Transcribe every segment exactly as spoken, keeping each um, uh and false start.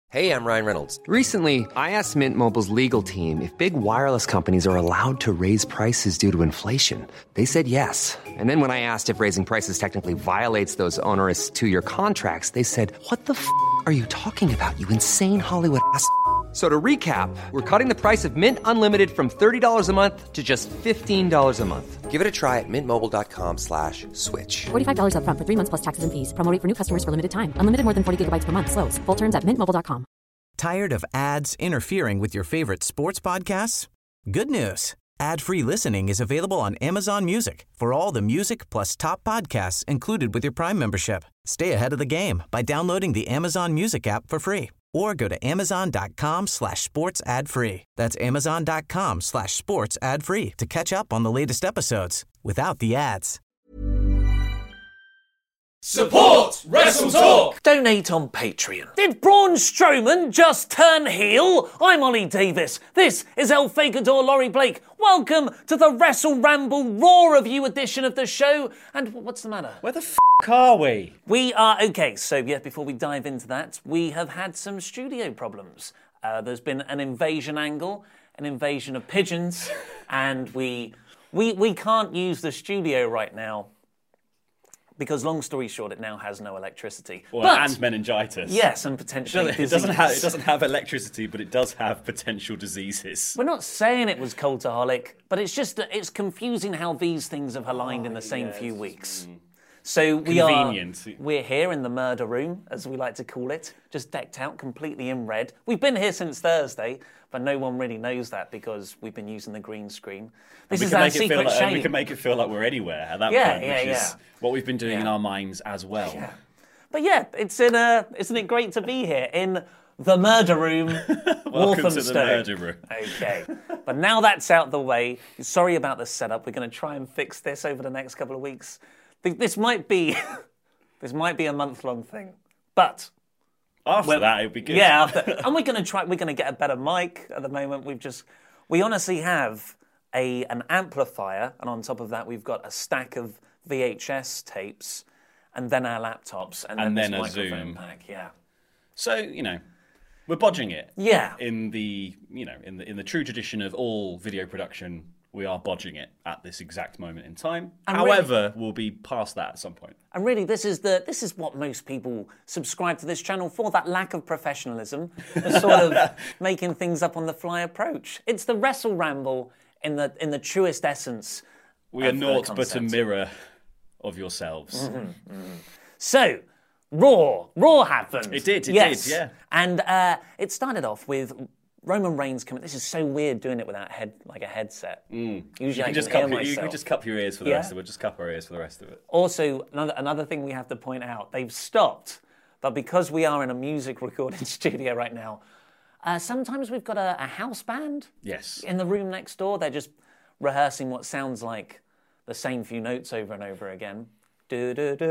Hey, I'm Ryan Reynolds. Recently, I asked Mint Mobile's legal team if big wireless companies are allowed to raise prices due to inflation. They said yes. And then when I asked if raising prices technically violates those onerous two-year contracts, they said, what the f*** are you talking about, you insane Hollywood ass f- So to recap, we're cutting the price of Mint Unlimited from thirty dollars a month to just fifteen dollars a month. Give it a try at mintmobile.com slash switch. forty-five dollars up front for three months plus taxes and fees. Promo rate for new customers for limited time. Unlimited more than forty gigabytes per month. Slows full terms at mint mobile dot com. Tired of ads interfering with your favorite sports podcasts? Good news. Ad-free listening is available on Amazon Music for all the music plus top podcasts included with your Prime membership. Stay ahead of the game by downloading the Amazon Music app for free or go to amazon.com slash sports ad free. That's amazon.com slash sports ad free to catch up on the latest episodes without the ads. Support Wrestle Talk! Donate on Patreon. Did Braun Strowman just turn heel? I'm Ollie Davis. This is El Fakador Laurie Blake. Welcome to the Wrestle Ramble Raw Review edition of the show. And what's the matter? Where the f*** are we? We are okay. So, yeah, before we dive into that, we have had some studio problems. Uh, there's been an invasion angle, an invasion of pigeons, and we, we, we can't use the studio right now. Because, long story short, it now has no electricity. Well, but, and meningitis. Yes, and potentially it doesn't, it doesn't have it doesn't have electricity, but it does have potential diseases. We're not saying it was cultaholic, but it's just that it's confusing how these things have aligned oh, in the same yes. few weeks. Mm. So we Convenient. are we're here in the murder room, as we like to call it, just decked out completely in red. We've been here since Thursday, but no one really knows that because we've been using the green screen. This is our secret like, shame. We can make it feel like we're anywhere at that yeah, point, yeah, which yeah. is what we've been doing yeah. in our minds as well. Yeah. But yeah, it's in a, isn't it great to be here in the murder room, Welcome Walthamstow. to the murder room. Okay, but now that's out the way, sorry about the setup. We're going to try and fix this over the next couple of weeks. This might be, this might be a month-long thing, but after that it'd be good. Yeah, after, and we're going to try. We're going to get a better mic. At the moment, we've just, we honestly have a an amplifier, and on top of that, we've got a stack of V H S tapes, and then our laptops, and, and then, then this a microphone Zoom. pack. Yeah. So you know, we're bodging it. Yeah. In the you know in the in the true tradition of all video production, we are bodging it at this exact moment in time. And However, really, we'll be past that at some point. And really, this is the this is what most people subscribe to this channel for, that lack of professionalism, the sort of making things up on the fly approach. It's the Wrestle Ramble in the in the truest essence. We are naught but a mirror of yourselves. Mm-hmm, mm-hmm. So, Raw. Raw happened. It did, it yes. did, yeah. And uh, it started off with Roman Reigns coming. This is so weird doing it without head like a headset. Mm. Usually you I can can just hear cup, myself. You can just cup your ears for the yeah? rest of it. Just cup our ears for the rest of it. Also, another another thing we have to point out: they've stopped, but because we are in a music recording studio right now, uh, sometimes we've got a, a house band. Yes. In the room next door, they're just rehearsing what sounds like the same few notes over and over again. Sound like,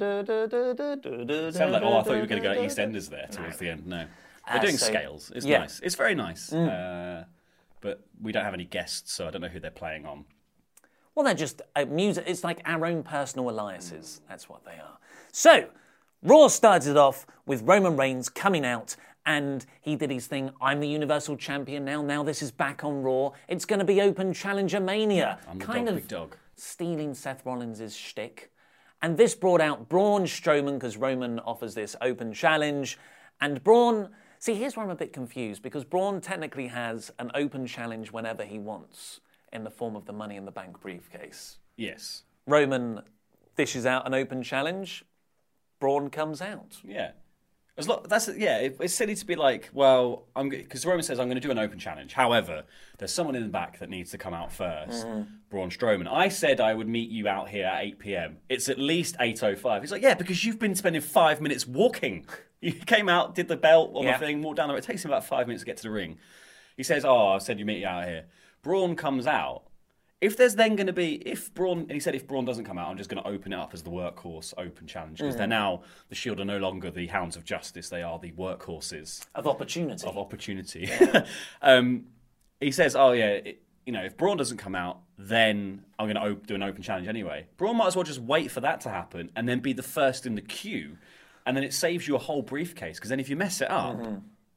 oh, I thought you were going to go EastEnders there towards the end. No. They're doing uh, so, scales. It's yeah. nice. It's very nice. Mm. Uh, but we don't have any guests, so I don't know who they're playing on. Well, they're just uh, music. It's like our own personal alliances. Mm. That's what they are. So, Raw started off with Roman Reigns coming out, and he did his thing. I'm the Universal Champion now. Now this is back on Raw. It's going to be Open Challenger Mania. I'm the kind dog, of big dog. Stealing Seth Rollins' shtick. And this brought out Braun Strowman, because Roman offers this open challenge. And Braun... See, here's where I'm a bit confused, because Braun technically has an open challenge whenever he wants, in the form of the Money in the Bank briefcase. Yes. Roman dishes out an open challenge. Braun comes out. Yeah. As lo- that's yeah. It, it's silly to be like, well, I'm because Roman says I'm going to do an open challenge. However, there's someone in the back that needs to come out first. Mm. Braun Strowman. I said I would meet you out here at eight p.m. It's at least eight oh five. He's like, yeah, because you've been spending five minutes walking. You came out, did the belt on yeah. the thing, walked down the road. It takes him about five minutes to get to the ring. He says, oh, I said you meet you out here. Braun comes out. If there's then going to be, if Braun, and he said if Braun doesn't come out, I'm just going to open it up as the Workhorse Open Challenge, because mm. they're now, the Shield are no longer the Hounds of Justice, they are the workhorses. Of opportunity. Of opportunity. Yeah. um, he says, oh yeah, it, you know, if Braun doesn't come out, then I'm going to op- do an Open Challenge anyway. Braun might as well just wait for that to happen, and then be the first in the queue, and then it saves you a whole briefcase, because then if you mess it up, mm-hmm.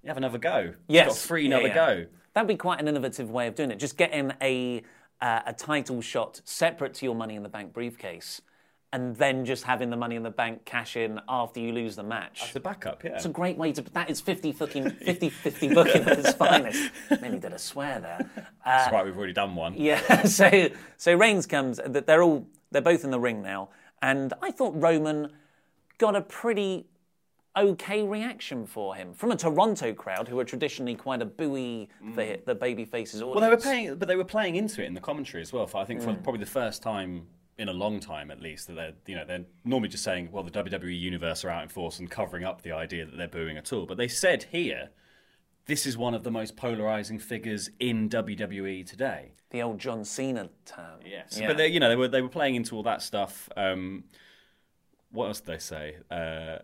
You have another go. Yes. You've got free Yeah, another yeah. go. That'd be quite an innovative way of doing it. Just getting a uh, a title shot separate to your Money in the Bank briefcase, and then just having the Money in the Bank cash in after you lose the match. That's the backup, yeah. It's a great way to. That is fifty fucking fifty fifty booking at its finest. Nearly did a swear there. Uh, That's right, we've already done one. Yeah. So so Reigns comes. They're all they're both in the ring now, and I thought Roman got a pretty okay reaction for him from a Toronto crowd who are traditionally quite a booey for mm. the babyface's audience. Well, they were playing, but they were playing into it in the commentary as well. For I think for mm. probably the first time in a long time, at least, that they're you know they're normally just saying, well, the W W E universe are out in force and covering up the idea that they're booing at all. But they said here, this is one of the most polarizing figures in W W E today. The old John Cena term. Yes, yeah. But they, you know they were they were playing into all that stuff. Um, what else did they say? Uh,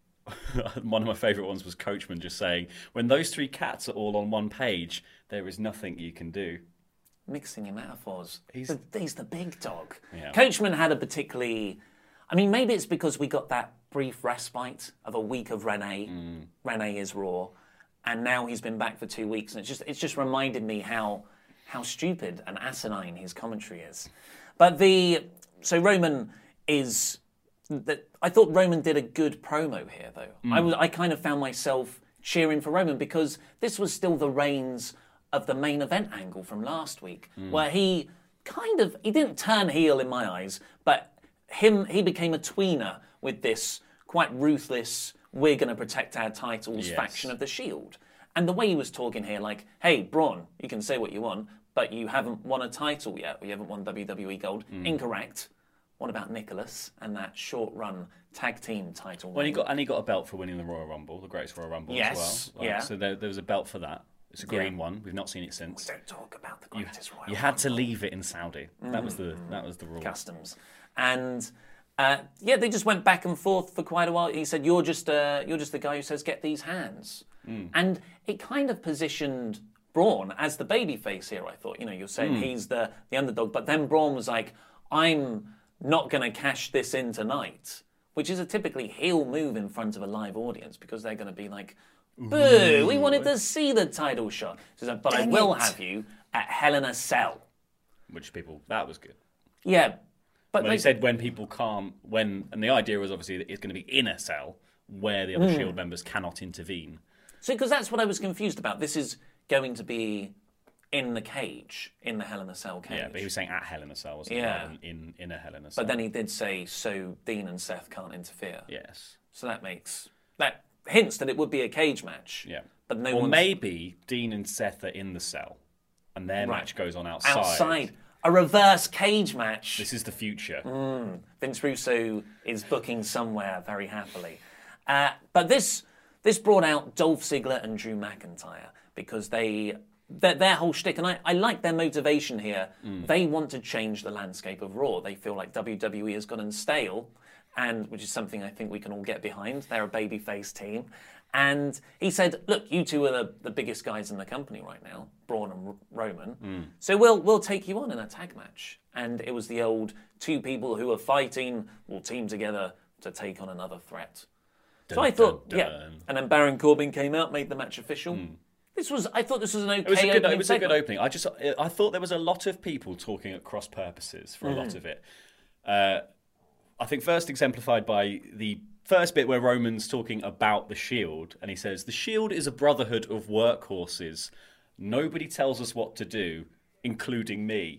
One of my favourite ones was Coachman just saying, when those three cats are all on one page, there is nothing you can do. Mixing your metaphors. He's the, he's the big dog. Yeah. Coachman had a particularly... I mean, maybe it's because we got that brief respite of a week of Renee. Mm. Renee is Raw. And now he's been back for two weeks. And it's just it's just reminded me how how stupid and asinine his commentary is. But the... So Roman is... That I thought Roman did a good promo here, though. Mm. I was, I kind of found myself cheering for Roman because this was still the reins of the main event angle from last week, mm. where he kind of he didn't turn heel in my eyes, but him he became a tweener with this quite ruthless, we're going to protect our titles yes. faction of the Shield. And the way he was talking here, like, hey, Braun, you can say what you want, but you haven't won a title yet, or you haven't won W W E Gold. Mm. Incorrect. What about Nicholas and that short-run tag team title? Well, he got and he got a belt for winning the Royal Rumble, the Greatest Royal Rumble yes, as well. Like, yeah. So there, there was a belt for that. It's a green yeah. one. We've not seen it since. We don't talk about the Greatest you, Royal You Rumble. had to leave it in Saudi. Mm. That was the that was the rule. Customs. And uh, yeah, they just went back and forth for quite a while. He said, "You're just uh, you're just the guy who says get these hands," mm. and it kind of positioned Braun as the babyface here. I thought, you know, you're saying mm. he's the the underdog, but then Braun was like, "I'm not going to cash this in tonight," which is a typically heel move in front of a live audience because they're going to be like, boo, Ooh. we wanted to see the title shot. So like, but Dang I will it. have you at Hell in a Cell. Which people, that was good. Yeah. But when like, he said when people can't, when, and the idea was obviously that it's going to be in a cell where the other mm. Shield members cannot intervene. So, because that's what I was confused about. This is going to be in the cage, in the Hell in a Cell cage. Yeah, but he was saying at Hell in a Cell, wasn't yeah. he? Rather than in, in a Hell in a Cell. But then he did say, so Dean and Seth can't interfere. Yes. So that makes, that hints that it would be a cage match. Yeah. But no or one's... maybe Dean and Seth are in the cell, and their right. match goes on outside. Outside. A reverse cage match. This is the future. Mm. Vince Russo is booking somewhere very happily. Uh, but this this brought out Dolph Ziggler and Drew McIntyre because they... Their, their whole shtick, and I, I like their motivation here. Mm. They want to change the landscape of Raw. They feel like W W E has gotten stale, and which is something I think we can all get behind. They're a babyface team. And he said, look, you two are the, the biggest guys in the company right now, Braun and R- Roman. Mm. So we'll we'll take you on in a tag match. And it was the old two people who are fighting will team together to take on another threat. Dun, so I thought, dun, dun. yeah. And then Baron Corbin came out, made the match official. Mm. This was, I thought this was an okay it was a good, opening It was a good segment. opening. I just, I thought there was a lot of people talking at cross purposes for a mm. lot of it. Uh, I think first exemplified by the first bit where Roman's talking about the Shield, and he says, the Shield is a brotherhood of workhorses. Nobody tells us what to do, including me.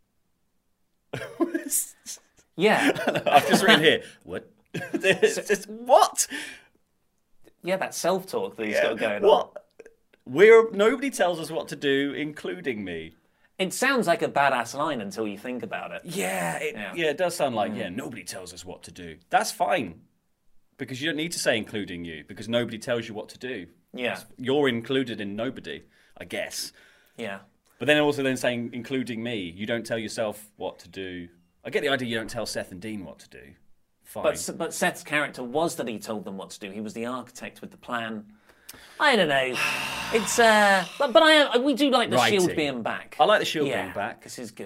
Yeah. I've just written here, what? just, what? Yeah, that self-talk that he's yeah. got going what? on. We're nobody tells us what to do, including me. It sounds like a badass line until you think about it. Yeah, it, yeah. yeah, it does sound like, mm. yeah, nobody tells us what to do. That's fine. Because you don't need to say including you, because nobody tells you what to do. Yeah. You're included in nobody, I guess. Yeah. But then also then saying including me, you don't tell yourself what to do. I get the idea you don't tell Seth and Dean what to do. Fine. But, but Seth's character was that he told them what to do. He was the architect with the plan. I don't know. It's uh, but, but I we do like the Writing. Shield being back. I like the Shield yeah, being back. This is good.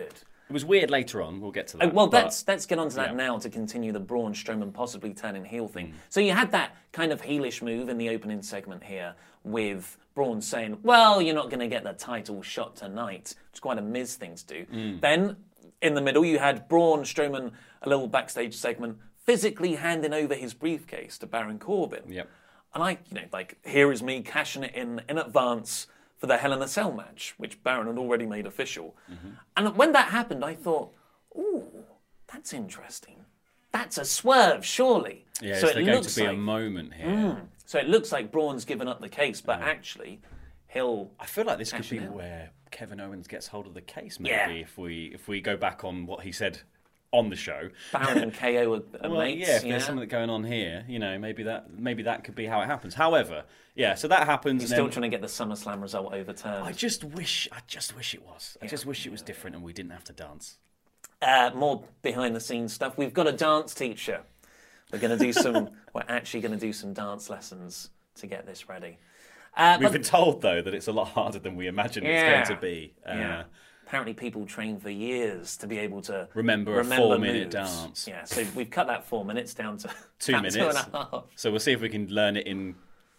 It was weird later on. We'll get to that. Uh, well, but- let's let's get on to that yeah. now to continue the Braun Strowman possibly turning heel thing. So you had that kind of heelish move in the opening segment here with Braun saying, "Well, you're not going to get the title shot tonight," which is quite a Miz thing to do. Then in the middle, you had Braun Strowman, a little backstage segment, physically handing over his briefcase to Baron Corbin. Yep. And I, you know, like, here is me cashing it in in advance for the Hell in a Cell match, which Baron had already made official. Mm-hmm. And when that happened, I thought, ooh, that's interesting. That's a swerve, surely. Yeah, so it's it going looks to be like, a moment here. Mm, so it looks like Braun's given up the case, but actually, he'll... I feel like this could cash be it in. where Kevin Owens gets hold of the case, maybe, Yeah. if we if we go back on what he said on the show. Baron and K O are, are Well, mates. yeah, if yeah. there's something going on here, you know, maybe that maybe that could be how it happens. However, yeah, so that happens. He's and still then, trying to get the SummerSlam result overturned. I just wish, I just wish it was. I just wish it was different and we didn't have to dance. Uh, more behind-the-scenes stuff. We've got a dance teacher. We're going to do some... we're actually going to do some dance lessons to get this ready. Uh, We've but- been told though that it's a lot harder than we imagined Yeah. it's going to be. Uh, Yeah. Apparently people train for years to be able to Remember a remember four-minute moves. dance. Yeah, so we've cut that four minutes down to Two about minutes. two and a half. So we'll see if we can learn it in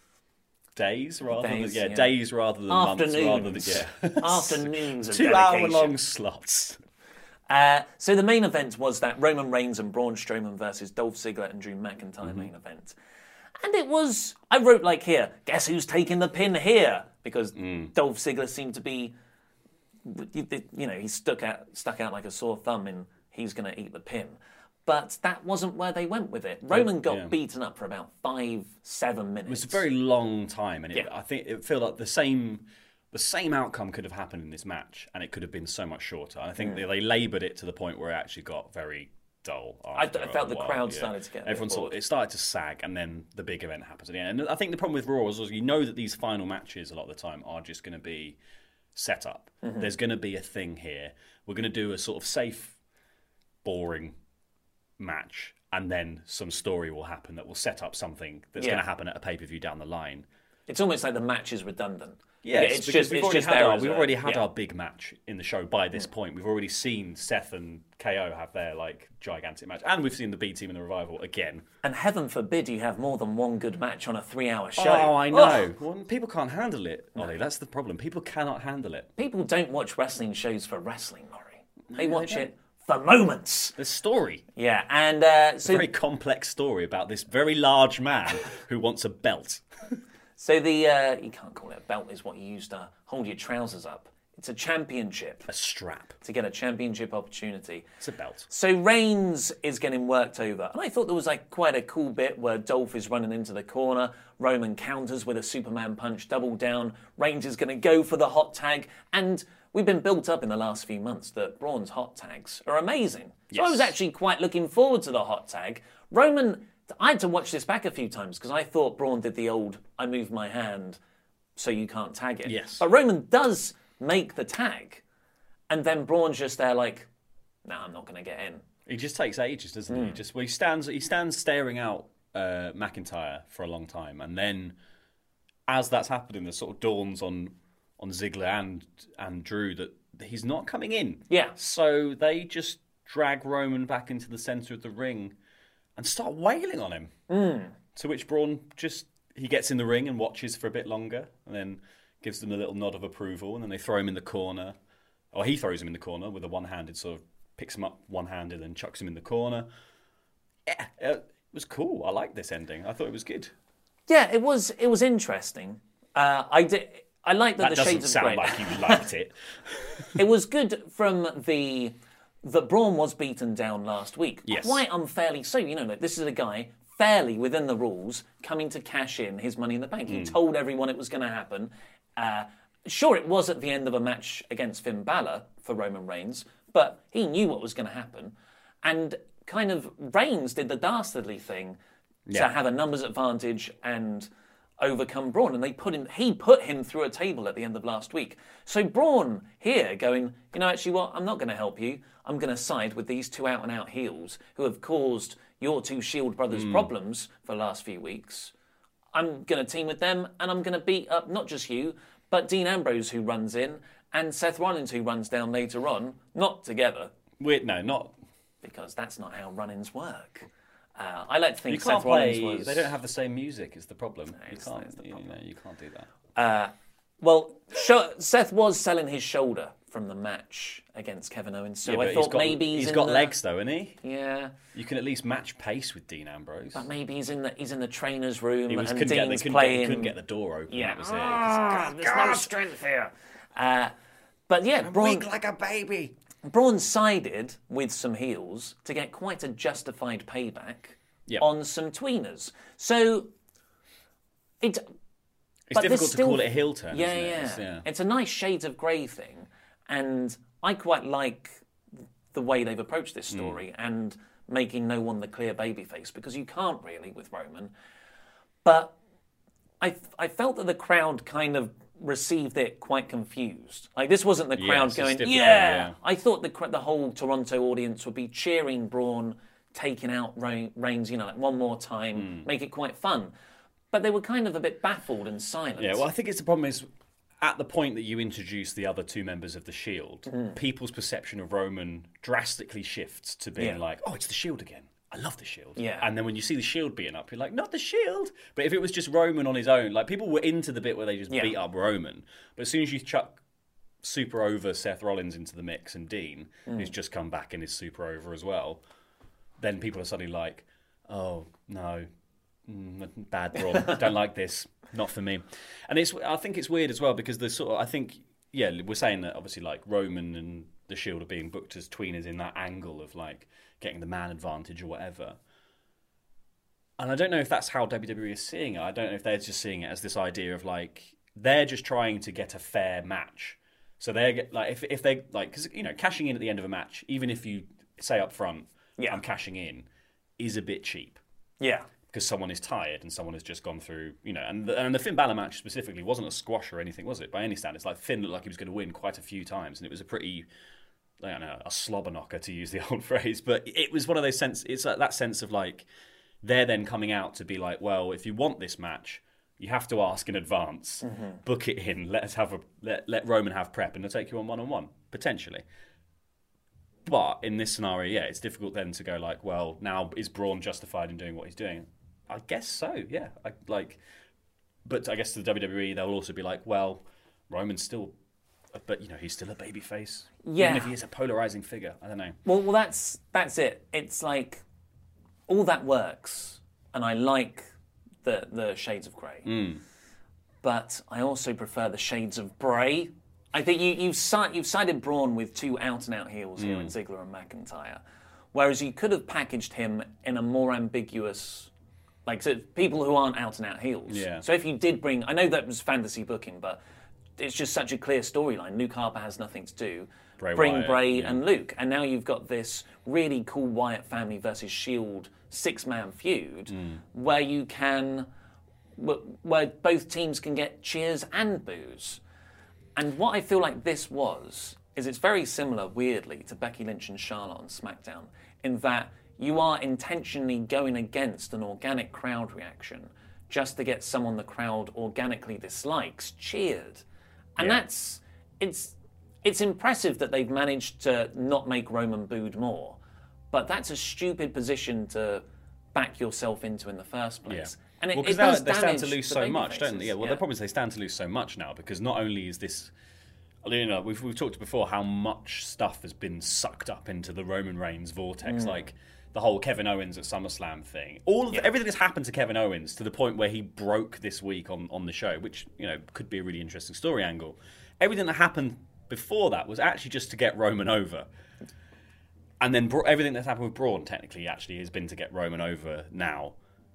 days rather Days, than yeah, yeah. days rather than months rather than Afternoons. yeah. Afternoons of Two hour dedication. long slots. Uh, so the main event was that Roman Reigns and Braun Strowman versus Dolph Ziggler and Drew McIntyre Mm-hmm. main event. And it was, I wrote like here, guess who's taking the pin here? Because Mm. Dolph Ziggler seemed to be, you know, he stuck out, stuck out like a sore thumb and he's going to eat the pin. But that wasn't where they went with it. Roman got yeah. beaten up for about five, seven minutes. It was a very long time, and it, Yeah. I think it felt like the same the same outcome could have happened in this match, and it could have been so much shorter. And I think they, they laboured it to the point where it actually got very dull. I- after I felt a the while, crowd yeah. started to get a bit Everyone sort bored. of, it started to sag, and then the big event happens at the end. And I think the problem with Raw is you know that these final matches a lot of the time are just going to be set up. Mm-hmm. There's going to be a thing here. We're going to do a sort of safe, boring match, and then some story will happen that will set up something that's Yeah. going to happen at a pay per view down the line. It's almost like the match is redundant. Yes, it's because just we've it's already just had there our, as we've a- already had yeah. our big match in the show by this point. We've already seen Seth and K O have their like gigantic match, and we've seen the B Team and the Revival again. And heaven forbid you have more than one good match on a three-hour show. Oh, I know. Well, people can't handle it, Ollie. That's the problem. People cannot handle it. People don't watch wrestling shows for wrestling, Murray. They they watch don't. it for moments. The story, Yeah, and uh, a so very complex story about this very large man who wants a belt. so the uh, you can't call it a belt, is what you use to hold your trousers up. It's a championship A strap. to get a championship opportunity. It's a belt. So Reigns is getting worked over. And I thought there was like quite a cool bit where Dolph is running into the corner. Roman counters with a Superman punch, double down. Reigns is going to go for the hot tag. And we've been built up in the last few months that Braun's hot tags are amazing. So I was Yes. actually quite looking forward to the hot tag. Roman, I had to watch this back a few times because I thought Braun did the old, I move my hand so you can't tag it. Yes. But Roman does make the tag. And then Braun's just there like, no, I'm not going to get in. He just takes ages, doesn't Hmm. he? Just well, he stands he stands staring out uh, McIntyre for a long time, and then as that's happening, it sort of dawns on on Ziggler and and Drew that he's not coming in. Yeah. So they just drag Roman back into the centre of the ring and start wailing on him. Hmm. To which Braun just he gets in the ring and watches for a bit longer, and then gives them a little nod of approval, and then they throw him in the corner. Or he throws him in the corner with a one-handed sort of picks him up one-handed and chucks him in the corner. Yeah, it was cool. I liked this ending. I thought it was good. Yeah, it was it was interesting. Uh, I did. I like that, That the doesn't shades of sound grey. like you liked it. It was good from the that Braun was beaten down last week. Yes. Quite unfairly so. You know, like, this is a guy fairly within the rules coming to cash in his Money in the Bank. He told everyone it was going to happen. Uh, sure, it was at the end of a match against Finn Balor for Roman Reigns, but he knew what was going to happen. And kind of Reigns did the dastardly thing Yeah. to have a numbers advantage and overcome Braun, and they put him. He put him through a table at the end of last week. So Braun here going, you know, actually, what? I'm not going to help you. I'm going to side with these two out-and-out heels who have caused your two Shield brothers problems for the last few weeks. I'm going to team with them, and I'm going to beat up not just you, but Dean Ambrose, who runs in, and Seth Rollins, who runs down later on. Not together. We're, no, not... Because that's not how run-ins work. Uh, I like to think You can't Seth Rollins play... was... They don't have the same music is the problem. No, you it's- can't, that's the you, problem. know, you can't do that. Uh, well, Sh- Seth was selling his shoulder from the match against Kevin Owens, so Yeah, I but thought he's got, maybe he's, he's in got the, legs though, isn't he? Yeah, You can at least match pace with Dean Ambrose. but maybe he's in the he's in the trainer's room He was, and couldn't, get, they Dean's couldn't, playing. get, he couldn't get the door open. Yeah, That was it. Ah, there's no strength here. Uh, but yeah, Braun, Weak like a baby. Braun sided with some heels to get quite a justified payback Yep. on some tweeners. So it. It's But there's difficult to still- call it a heel turn, Yeah, isn't it? yeah. It's, yeah. It's a nice shades of grey thing, and I quite like the way they've approached this story Mm. and making no one the clear babyface, because you can't really with Roman. But I, I felt that the crowd kind of received it quite confused. Like, this wasn't the crowd Yes, it's going, difficult, yeah! yeah. I thought the cr- the whole Toronto audience would be cheering Braun, taking out Re- Reigns, you know, like one more time, Mm. make it quite fun. But they were kind of a bit baffled and silent. Yeah, well, I think it's the problem is at the point that you introduce the other two members of the Shield, Mm. people's perception of Roman drastically shifts to being Yeah. like, oh, it's the Shield again. I love the Shield. Yeah. And then when you see the Shield beating up, you're like, not the Shield. But if it was just Roman on his own, like people were into the bit where they just Yeah. beat up Roman. But as soon as you chuck super over Seth Rollins into the mix and Dean, Mm. who's just come back and is super over as well, then people are suddenly like, oh, no. Mm, bad Braun. Don't like this. Not for me. And it's. I think it's weird as well because the sort of. I think yeah, we're saying that obviously like Roman and the Shield are being booked as tweeners in that angle of like getting the man advantage or whatever. And I don't know if that's how W W E is seeing it. I don't know if they're just seeing it as this idea of like they're just trying to get a fair match. So they're get, like if if they like because you know cashing in at the end of a match, even if you say up front, Yeah. I'm cashing in, is a bit cheap. Yeah. Because someone is tired and someone has just gone through, you know, and the, and the Finn Balor match specifically wasn't a squash or anything, was it? By any standards, like Finn looked like he was going to win quite a few times, and it was a pretty, I don't know, a slobber knocker to use the old phrase, but it was one of those sense. It's like that sense of like they're then coming out to be like, well, if you want this match, you have to ask in advance, Mm-hmm. book it in, let us have a let let Roman have prep, and they'll take you on one on one potentially. But in this scenario, yeah, it's difficult then to go like, well, now is Braun justified in doing what he's doing? I guess so, yeah. I, like, but I guess to the W W E, they'll also be like, well, Roman's still, but you know, he's still a babyface. Yeah. Even if he is a polarizing figure, I don't know. Well, well, that's that's it. It's like all that works, and I like the the shades of grey, Mm. but I also prefer the shades of Bray. I think you you've si- you've sided Braun with two out and out heels here in Ziggler and McIntyre, whereas you could have packaged him in a more ambiguous, like so people who aren't out and out heels. Yeah. So if you did bring, I know that was fantasy booking, but it's just such a clear storyline. Luke Harper has nothing to do. Bray Bring Wyatt, Bray yeah. and Luke, and now you've got this really cool Wyatt family versus Shield six-man feud, Mm. where you can, wh- where both teams can get cheers and boos. And what I feel like this was is it's very similar, weirdly, to Becky Lynch and Charlotte on SmackDown, in that you are intentionally going against an organic crowd reaction just to get someone the crowd organically dislikes cheered. And Yeah. that's it's it's impressive that they've managed to not make Roman booed more, but that's a stupid position to back yourself into in the first place. Yeah. And it, well, it because does they stand damage to lose the so baby much, don't faces. they? Yeah. Well, the problem is they stand to lose so much now because not only is this, you know, we've we've talked before how much stuff has been sucked up into the Roman Reigns vortex, Mm. like the whole Kevin Owens at SummerSlam thing. All of, everything that's happened to Kevin Owens to the point where he broke this week on on the show, which you know could be a really interesting story angle. Everything that happened before that was actually just to get Roman over. And then Bra- everything that's happened with Braun technically actually has been to get Roman over now.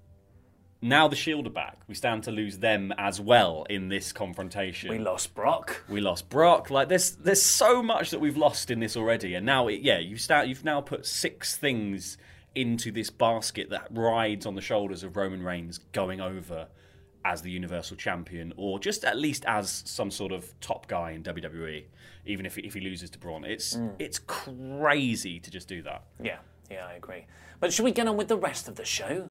Now the Shield are back. We stand to lose them as well in this confrontation. We lost Brock. We lost Brock. Like there's there's so much that we've lost in this already, and now it, yeah, you start. You've now put six things into this basket that rides on the shoulders of Roman Reigns going over as the Universal Champion, or just at least as some sort of top guy in W W E. Even if if he loses to Braun, it's Mm. it's crazy to just do that. Yeah, yeah, I agree. But should we get on with the rest of the show?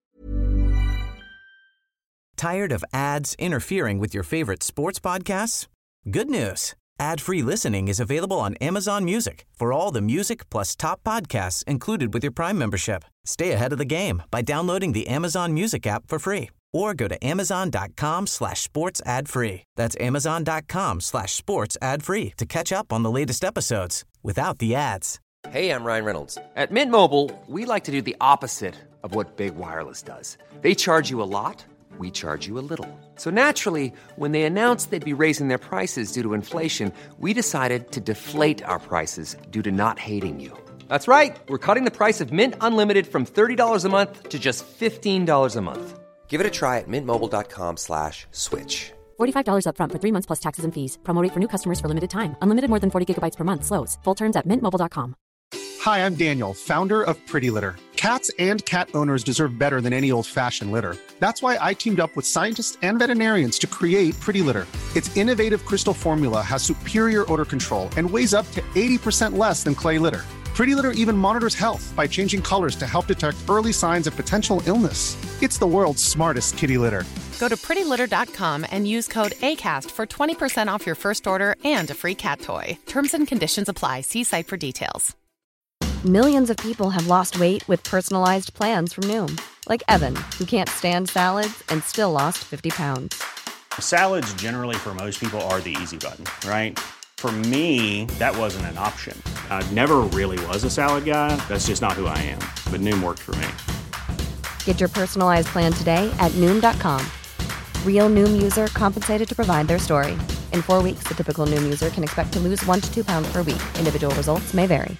Tired of ads interfering with your favorite sports podcasts? Good news. Ad-free listening is available on Amazon Music for all the music plus top podcasts included with your Prime membership. Stay ahead of the game by downloading the Amazon Music app for free or go to amazon.com slash sports ad free. That's amazon.com slash sports ad free to catch up on the latest episodes without the ads. Hey, I'm Ryan Reynolds. At Mint Mobile, we like to do the opposite of what Big Wireless does. They charge you a lot, we charge you a little. So naturally, when they announced they'd be raising their prices due to inflation, we decided to deflate our prices due to not hating you. That's right. We're cutting the price of Mint Unlimited from thirty dollars a month to just fifteen dollars a month. Give it a try at mintmobile.com slash switch. forty-five dollars up front for three months plus taxes and fees. Promo rate for new customers for limited time. Unlimited more than forty gigabytes per month slows. Full terms at mint mobile dot com. Hi, I'm Daniel, founder of Pretty Litter. Cats and cat owners deserve better than any old-fashioned litter. That's why I teamed up with scientists and veterinarians to create Pretty Litter. Its innovative crystal formula has superior odor control and weighs up to eighty percent less than clay litter. Pretty Litter even monitors health by changing colors to help detect early signs of potential illness. It's the world's smartest kitty litter. Go to pretty litter dot com and use code ACAST for twenty percent off your first order and a free cat toy. Terms and conditions apply. See site for details. Millions of people have lost weight with personalized plans from Noom. Like Evan, who can't stand salads and still lost fifty pounds. Salads generally for most people are the easy button, right? For me, that wasn't an option. I never really was a salad guy. That's just not who I am. But Noom worked for me. Get your personalized plan today at Noom dot com. Real Noom user compensated to provide their story. In four weeks, the typical Noom user can expect to lose one to two pounds per week. Individual results may vary.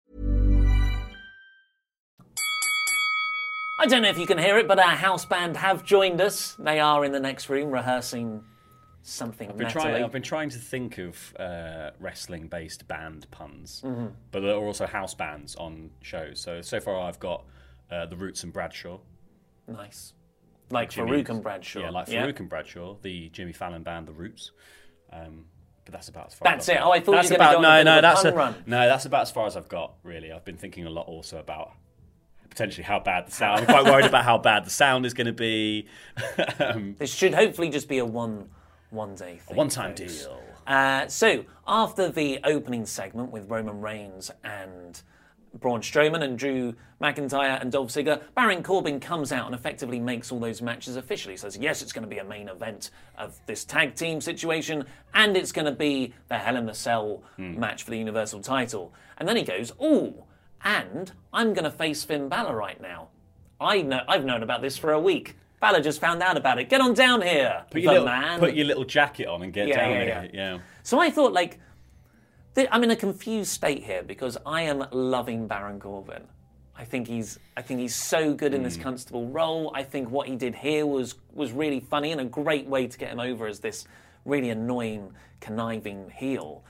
I don't know if you can hear it, but our house band have joined us. They are in the next room rehearsing something. I've been, trying, I've been trying to think of uh, wrestling-based band puns, mm-hmm. but there are also house bands on shows. So so far I've got uh, the Roots and Bradshaw. Nice. Like Jimmy, Farouk and Bradshaw. Yeah, like Farouk yeah? and Bradshaw, the Jimmy Fallon band, the Roots. Um, but that's about as far that's as I've it. got. Oh, I thought that's you were going to go no, on a bit no, of a that's pun a, run. No, that's about as far as I've got, really. I've been thinking a lot also about potentially how bad the sound. I'm quite worried about how bad the sound is going to be. um, This should hopefully just be a one one day thing. A one-time folks. deal. Uh, so, after the opening segment with Roman Reigns and Braun Strowman and Drew McIntyre and Dolph Ziggler, Baron Corbin comes out and effectively makes all those matches official. He says, yes, it's going to be a main event of this tag team situation, and it's going to be the Hell in a Cell mm. match for the Universal title. And then he goes, ooh, and I'm going to face Finn Balor right now. I know, I've known about this for a week. Balor just found out about it. Get on down here, put your the little, man. Put your little jacket on and get yeah, down yeah, here. Yeah. yeah. So I thought, like, th- I'm in a confused state here because I am loving Baron Corbin. I think he's, I think he's so good in mm. this Constable role. I think what he did here was was really funny and a great way to get him over as this really annoying, conniving heel.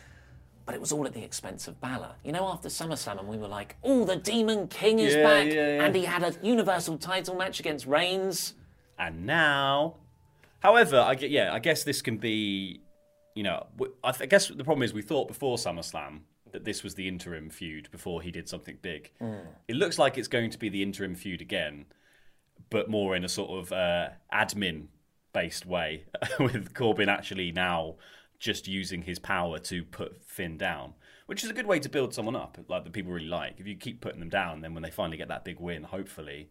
But it was all at the expense of Balor. You know, after SummerSlam, and we were like, oh, the Demon King is yeah, back. Yeah, yeah. And he had a Universal title match against Reigns. And now... However, I get, yeah, I guess this can be, you know, I, th- I guess the problem is we thought before SummerSlam that this was the interim feud before he did something big. Mm. It looks like it's going to be the interim feud again, but more in a sort of uh, admin-based way, with Corbin actually now just using his power to put Finn down, which is a good way to build someone up, like that people really like. If you keep putting them down, then when they finally get that big win, hopefully.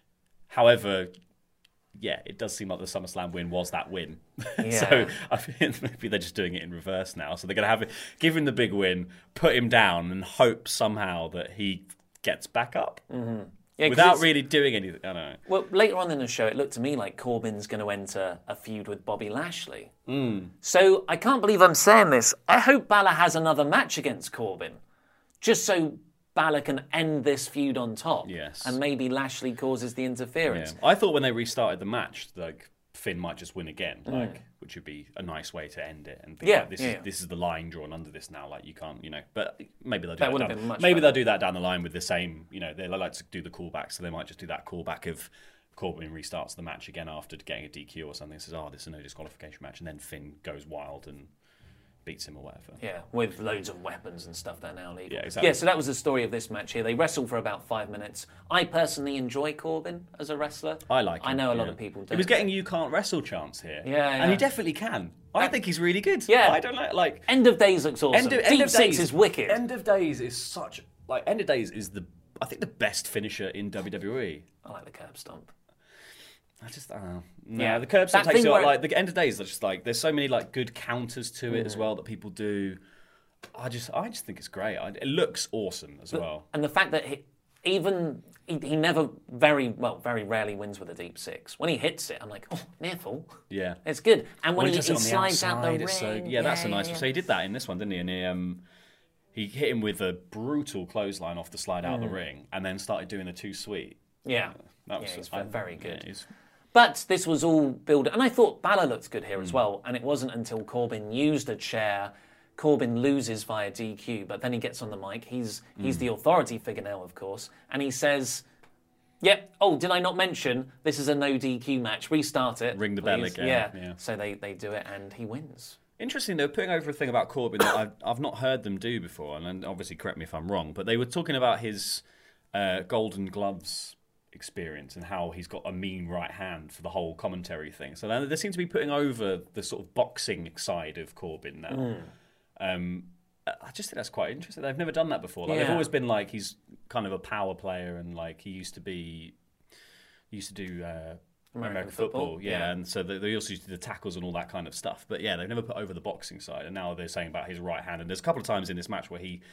However, yeah, it does seem like the SummerSlam win was that win. Yeah. So I think maybe they're just doing it in reverse now. So they're going to have it, give him the big win, put him down, and hope somehow that he gets back up. Mm-hmm. Yeah, without really doing anything. I don't know. Well, later on in the show, it looked to me like Corbin's going to enter a feud with Bobby Lashley. Mm. So I can't believe I'm saying this. I hope Balor has another match against Corbin, just so Balor can end this feud on top. Yes. And maybe Lashley causes the interference. Yeah. I thought when they restarted the match, like Finn might just win again, like, mm. which would be a nice way to end it. And be yeah, like, this yeah, is yeah. this is the line drawn under this now. Like you can't, you know. But maybe they'll do that. That would down, have been much maybe better. they'll do that down the line with the same. You know, they like to do the callback, so they might just do that callback of Corbin restarts the match again after getting a D Q or something. Says, "Oh, this is a no disqualification match," and then Finn goes wild and beats him or whatever. Yeah, with loads of weapons and stuff that are now legal. Yeah, exactly. Yeah, so that was the story of this match here. They wrestle for about five minutes. I personally enjoy Corbin as a wrestler. I like him. I know a lot yeah. of people do. He was getting you can't wrestle chance here. Yeah, yeah. And he definitely can. I think he's really good. Yeah. I don't know. Like End of Days looks awesome. End of, Deep End of Six Days is wicked. End of Days is such like End of Days is the I think the best finisher in W W E. I like the curb stomp. I just I don't know. No, Yeah. the curb stomp That takes thing you out. where- Like the End of Days, are just like there's so many like good counters to it Mm. as well that people do. I just I just think it's great. I, it looks awesome as well. And the fact that he, even he, he never very well, very rarely wins with a deep six. When he hits it, I'm like, oh, near fall. Yeah, It's good. And when When he, does he it on the slides out the outside, ring, it's so, yeah, that's a nice. yeah. So he did that in this one, didn't he? And he um he hit him with a brutal clothesline off the slide out the Mm. ring, and then started doing the two sweet. Yeah, That was yeah, he's I- very good. yeah, he's- But this was all build, and I thought Balor looked good here Mm. as well. And it wasn't until Corbin used a chair, Corbin loses via D Q, but then he gets on the mic. He's he's Mm. the authority figure now, of course, and he says, "Yep. Oh, did I not mention this is a no D Q match? Restart it. Ring the bell please." again, Yeah. yeah. So they they do it, and he wins. Interesting, they were putting over a thing about Corbin that I've, I've not heard them do before, and then obviously correct me if I'm wrong, but they were talking about his uh, Golden Gloves experience and how he's got a mean right hand for the whole commentary thing. So they, they seem to be putting over the sort of boxing side of Corbin now. Mm. Um, I just think that's quite interesting. They've never done that before. Like, They've Yeah. always been like he's kind of a power player, and like he used to be, he used to do uh, American, American football, football, yeah, yeah. and so they, they also used to do the tackles and all that kind of stuff. But yeah, they've never put over the boxing side, and now they're saying about his right hand. And there's a couple of times in this match where he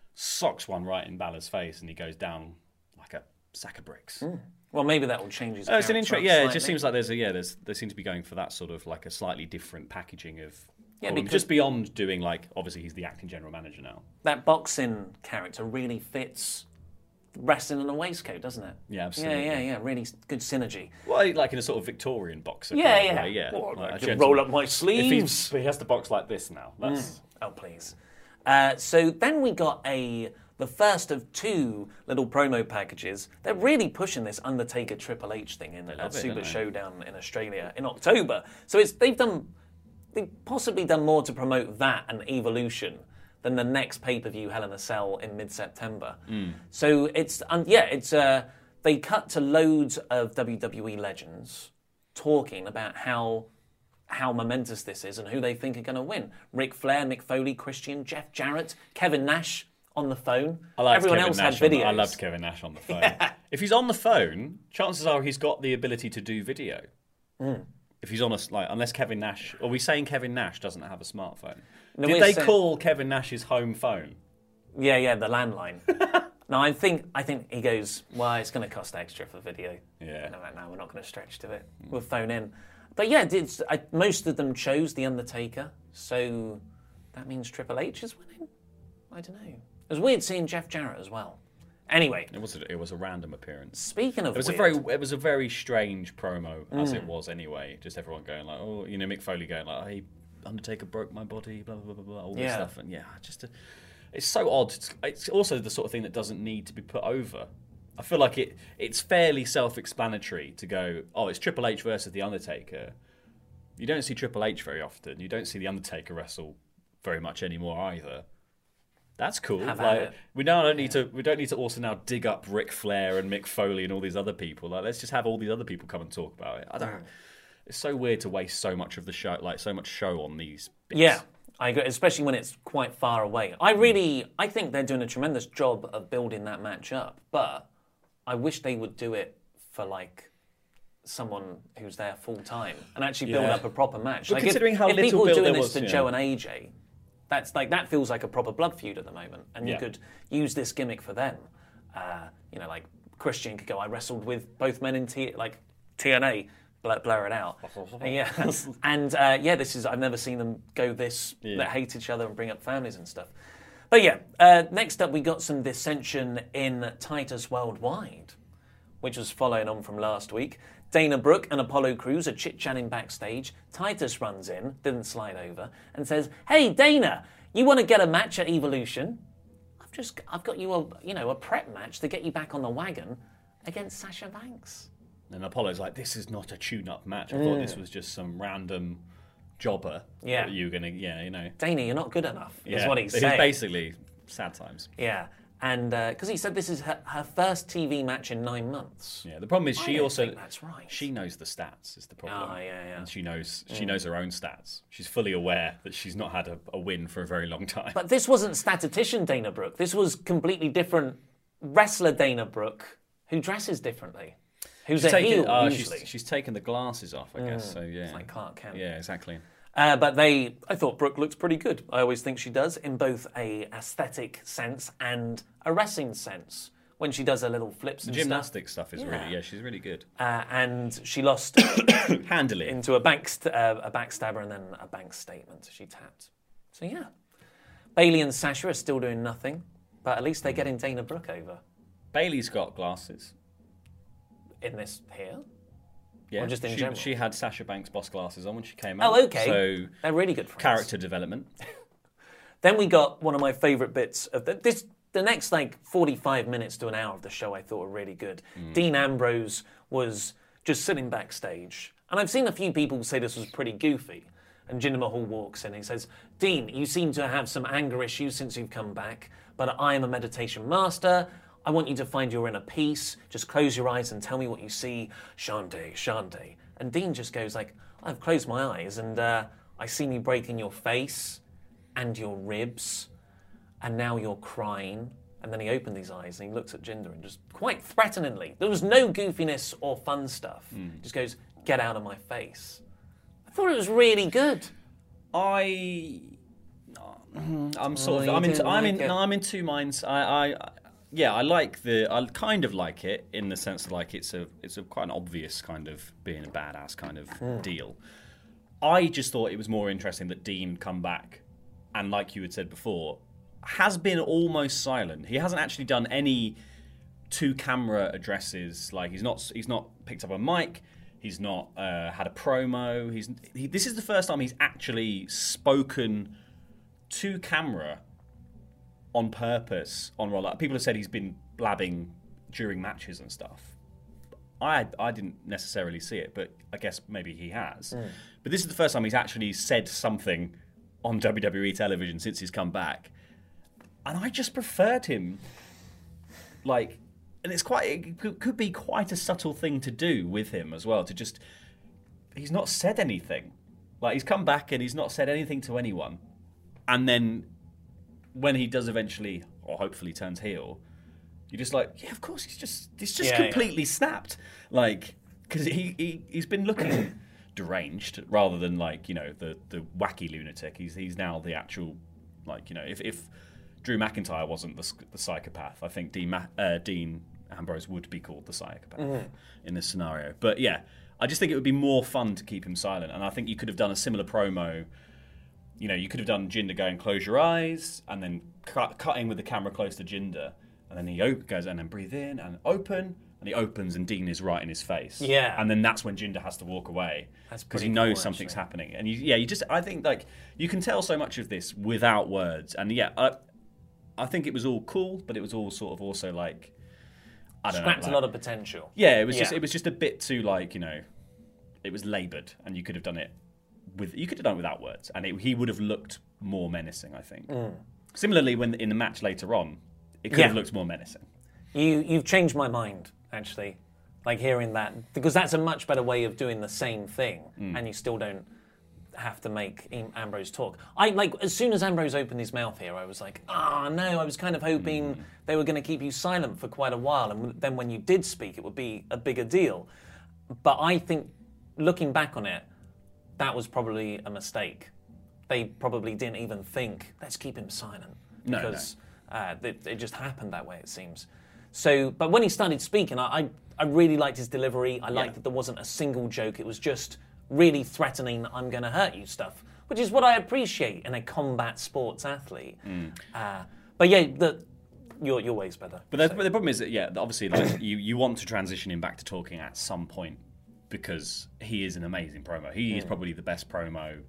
socks one right in Balor's face, and he goes down like a sack of bricks. Well, maybe that will change his. Oh, it's an character intro. up Yeah, it slightly. just seems like there's a yeah. There's they seem to be going for that sort of like a slightly different packaging of. Yeah, Corbin, because- just beyond doing like obviously he's the acting general manager now. that boxing character really fits wrestling in a waistcoat, doesn't it? Yeah, absolutely. Yeah, yeah, yeah. Really good synergy. Well, like in a sort of Victorian boxer. Yeah, kind of yeah. way, yeah. Well, Like I a can gentleman. roll up my If sleeves. he's, but he has to box like this now. That's Oh, please. Uh, so then we got a the first of two little promo packages. They're really pushing this Undertaker Triple H thing in love at it, Super don't they? Showdown in Australia in October. So it's they've done they've possibly done more to promote that and Evolution than the next pay per view Hell in a Cell in mid September. Mm. So it's um, yeah, it's uh, they cut to loads of W W E legends talking about how how momentous this is and who they think are going to win. Ric Flair, Mick Foley, Christian, Jeff Jarrett, Kevin Nash on the phone. I liked Everyone Kevin else Nash had on the- videos. I loved Kevin Nash on the phone. If he's on the phone, chances are he's got the ability to do video. Mm. If he's on a like, unless Kevin Nash, are we saying Kevin Nash doesn't have a smartphone? No, Did we're they saying- call Kevin Nash's home phone? Yeah, yeah, the landline. No, I think I think he goes, well, it's going to cost extra for video. Yeah. No, no, we're not going to stretch to it. We'll phone in. But yeah, it's, I, most of them chose The Undertaker, so that means Triple H is winning? I don't know. It was weird seeing Jeff Jarrett as well. Anyway, It was a, it was a random appearance. speaking of It was weird, a very it was a very strange promo as Mm. it was anyway. Just everyone going like, oh, you know, Mick Foley going like, hey, Undertaker broke my body, blah blah blah blah, all this Yeah. stuff, and yeah, just a, it's so odd. It's, it's also the sort of thing that doesn't need to be put over. I feel like it it's fairly self-explanatory to go, oh, it's Triple H versus the Undertaker. You don't see Triple H very often. You don't see the Undertaker wrestle very much anymore either. That's cool. Have at Like, it. we now don't need to. We don't need to also now dig up Ric Flair and Mick Foley and all these other people. Like, let's just have all these other people come and talk about it. I don't. It's so weird to waste so much of the show, like so much show on these. Bits. Yeah, I agree, especially when it's quite far away. I really, I think they're doing a tremendous job of building that match up, but I wish they would do it for like someone who's there full time and actually build Yeah. up a proper match. But like considering if, how if little people were build doing there this was, to yeah. Joe and A J, that's like that feels like a proper blood feud at the moment, and you Yeah. could use this gimmick for them. Uh, you know, like Christian could go, I wrestled with both men in T, like T N A. Blur, blur it out. Yeah, and uh, yeah, this is I've never seen them go this Yeah. that hate each other and bring up families and stuff. But yeah, uh, next up we got some dissension in Titus Worldwide, which was following on from last week. Dana Brooke and Apollo Crews are chit-chatting backstage. Titus runs in, didn't slide over, and says, "Hey Dana, you want to get a match at Evolution? I've just I've got you a you know a prep match to get you back on the wagon against Sasha Banks." And Apollo's like, this is not a tune-up match. I Mm. thought this was just some random jobber. Yeah. That you were gonna, yeah, you know. Dana, you're not good enough, is Yeah. what he's It's saying. basically sad times. Yeah. And because uh, he said this is her, her first T V match in nine months. Yeah, the problem is I she don't also think that's right. She knows the stats is the problem. Oh, yeah, yeah. And she knows she Mm. knows her own stats. She's fully aware that she's not had a, a win for a very long time. But this wasn't statistician Dana Brooke. This was completely different wrestler Dana Brooke, who dresses differently. Who's she's a taken, heel uh, usually. She's, she's taken the glasses off, I guess. Mm. So yeah, It's like Clark Kent. Yeah, exactly. Uh, but they, I thought Brooke looked pretty good. I always think she does in both a aesthetic sense and a wrestling sense when she does her little flips The and gymnastic stuff, stuff is really yeah, she's really good. Uh, and she lost handily into a bank st- uh, a backstabber and then a bank statement. She tapped. So yeah, Bayley and Sasha are still doing nothing, but at least they're getting Dana Brooke over Bayley's got glasses in this here. Yeah, Or just in she, general? she had Sasha Banks' boss glasses on when she came out. Oh, okay. So they're really good friends. character development. Then we got one of my favourite bits of the, this. The next like forty-five minutes to an hour of the show, I thought were really good. Mm. Dean Ambrose was just sitting backstage, and I've seen a few people say this was pretty goofy. And Jinder Mahal walks in and he says, "Dean, you seem to have some anger issues since you've come back, but I am a meditation master. I want you to find your inner peace. Just close your eyes and tell me what you see. Shanti, Shanti." And Dean just goes like, "I've closed my eyes and uh, I see me breaking your face and your ribs, and now you're crying." And then he opened his eyes and he looks at Jinder and just quite threateningly, there was no goofiness or fun stuff. Mm. Just goes, "Get out of my face." I thought it was really good. I, I'm sort Oh, of, you I'm in, didn't I'm like in, it. no, I'm in two minds. I, I, yeah, I like the, I kind of like it in the sense that like it's a, it's a quite an obvious kind of being a badass kind of Mm. deal. I just thought it was more interesting that Dean come back, and like you had said before, has been almost silent. He hasn't actually done any two camera addresses. Like he's not, he's not picked up a mic. He's not uh, had a promo. He's he, this is the first time he's actually spoken to camera on purpose on Raw. Like, people have said he's been blabbing during matches and stuff. I I didn't necessarily see it, but I guess maybe he has. Mm. But this is the first time he's actually said something on W W E television since he's come back, and I just preferred him. Like. And it's quite, it could- could be quite a subtle thing to do with him as well, to just, he's not said anything. Like, he's come back and he's not said anything to anyone. And then when he does eventually, or hopefully turns heel, you're just like, yeah, of course, he's just, he's just Yeah, completely snapped. Like, because he, he, he's been looking deranged rather than like, you know, the, the wacky lunatic. He's, he's now the actual, like, you know, if, if Drew McIntyre wasn't the, the psychopath, I think Dean, Ma- uh, Dean Ambrose would be called the psychopath Mhm. in this scenario. But yeah, I just think it would be more fun to keep him silent. And I think you could have done a similar promo. You know, you could have done Jinder going, "Close your eyes," and then cut, cutting with the camera close to Jinder. And then he op- goes, and then breathe in and open. And he opens and Dean is right in his face. Yeah. And then that's when Jinder has to walk away. That's because he pretty knows cool, something's actually. happening. And you, yeah, you just, I think like, you can tell so much of this without words. And yeah, I, I think it was all cool, but it was all sort of also like, I don't Scrapped know. a lot of potential. Yeah, it was Yeah. just it was just a bit too like, you know, it was laboured, and you could have done it with you could have done it without words, and it, he would have looked more menacing, I think. Mm. Similarly, when in the match later on, it could Yeah. have looked more menacing. You, you've changed my mind, actually, like hearing that, because that's a much better way of doing the same thing, Mm. and you still don't have to make Am- Ambrose talk. I like as soon as Ambrose opened his mouth here, I was like, ah, no, I was kind of hoping Mm. they were going to keep you silent for quite a while, and then when you did speak, it would be a bigger deal. But I think, looking back on it, that was probably a mistake. They probably didn't even think, let's keep him silent, No, because Uh, it, it just happened that way, it seems. So, but when he started speaking, I, I, I really liked his delivery. I liked that there wasn't a single joke. It was just really threatening, I'm going to hurt you stuff, which is what I appreciate in a combat sports athlete. Mm. Uh, but yeah, the, your, your way's better. But the, but the problem is that yeah, obviously like you, you want to transition him back to talking at some point because he is an amazing promo. He is Mm. probably the best promo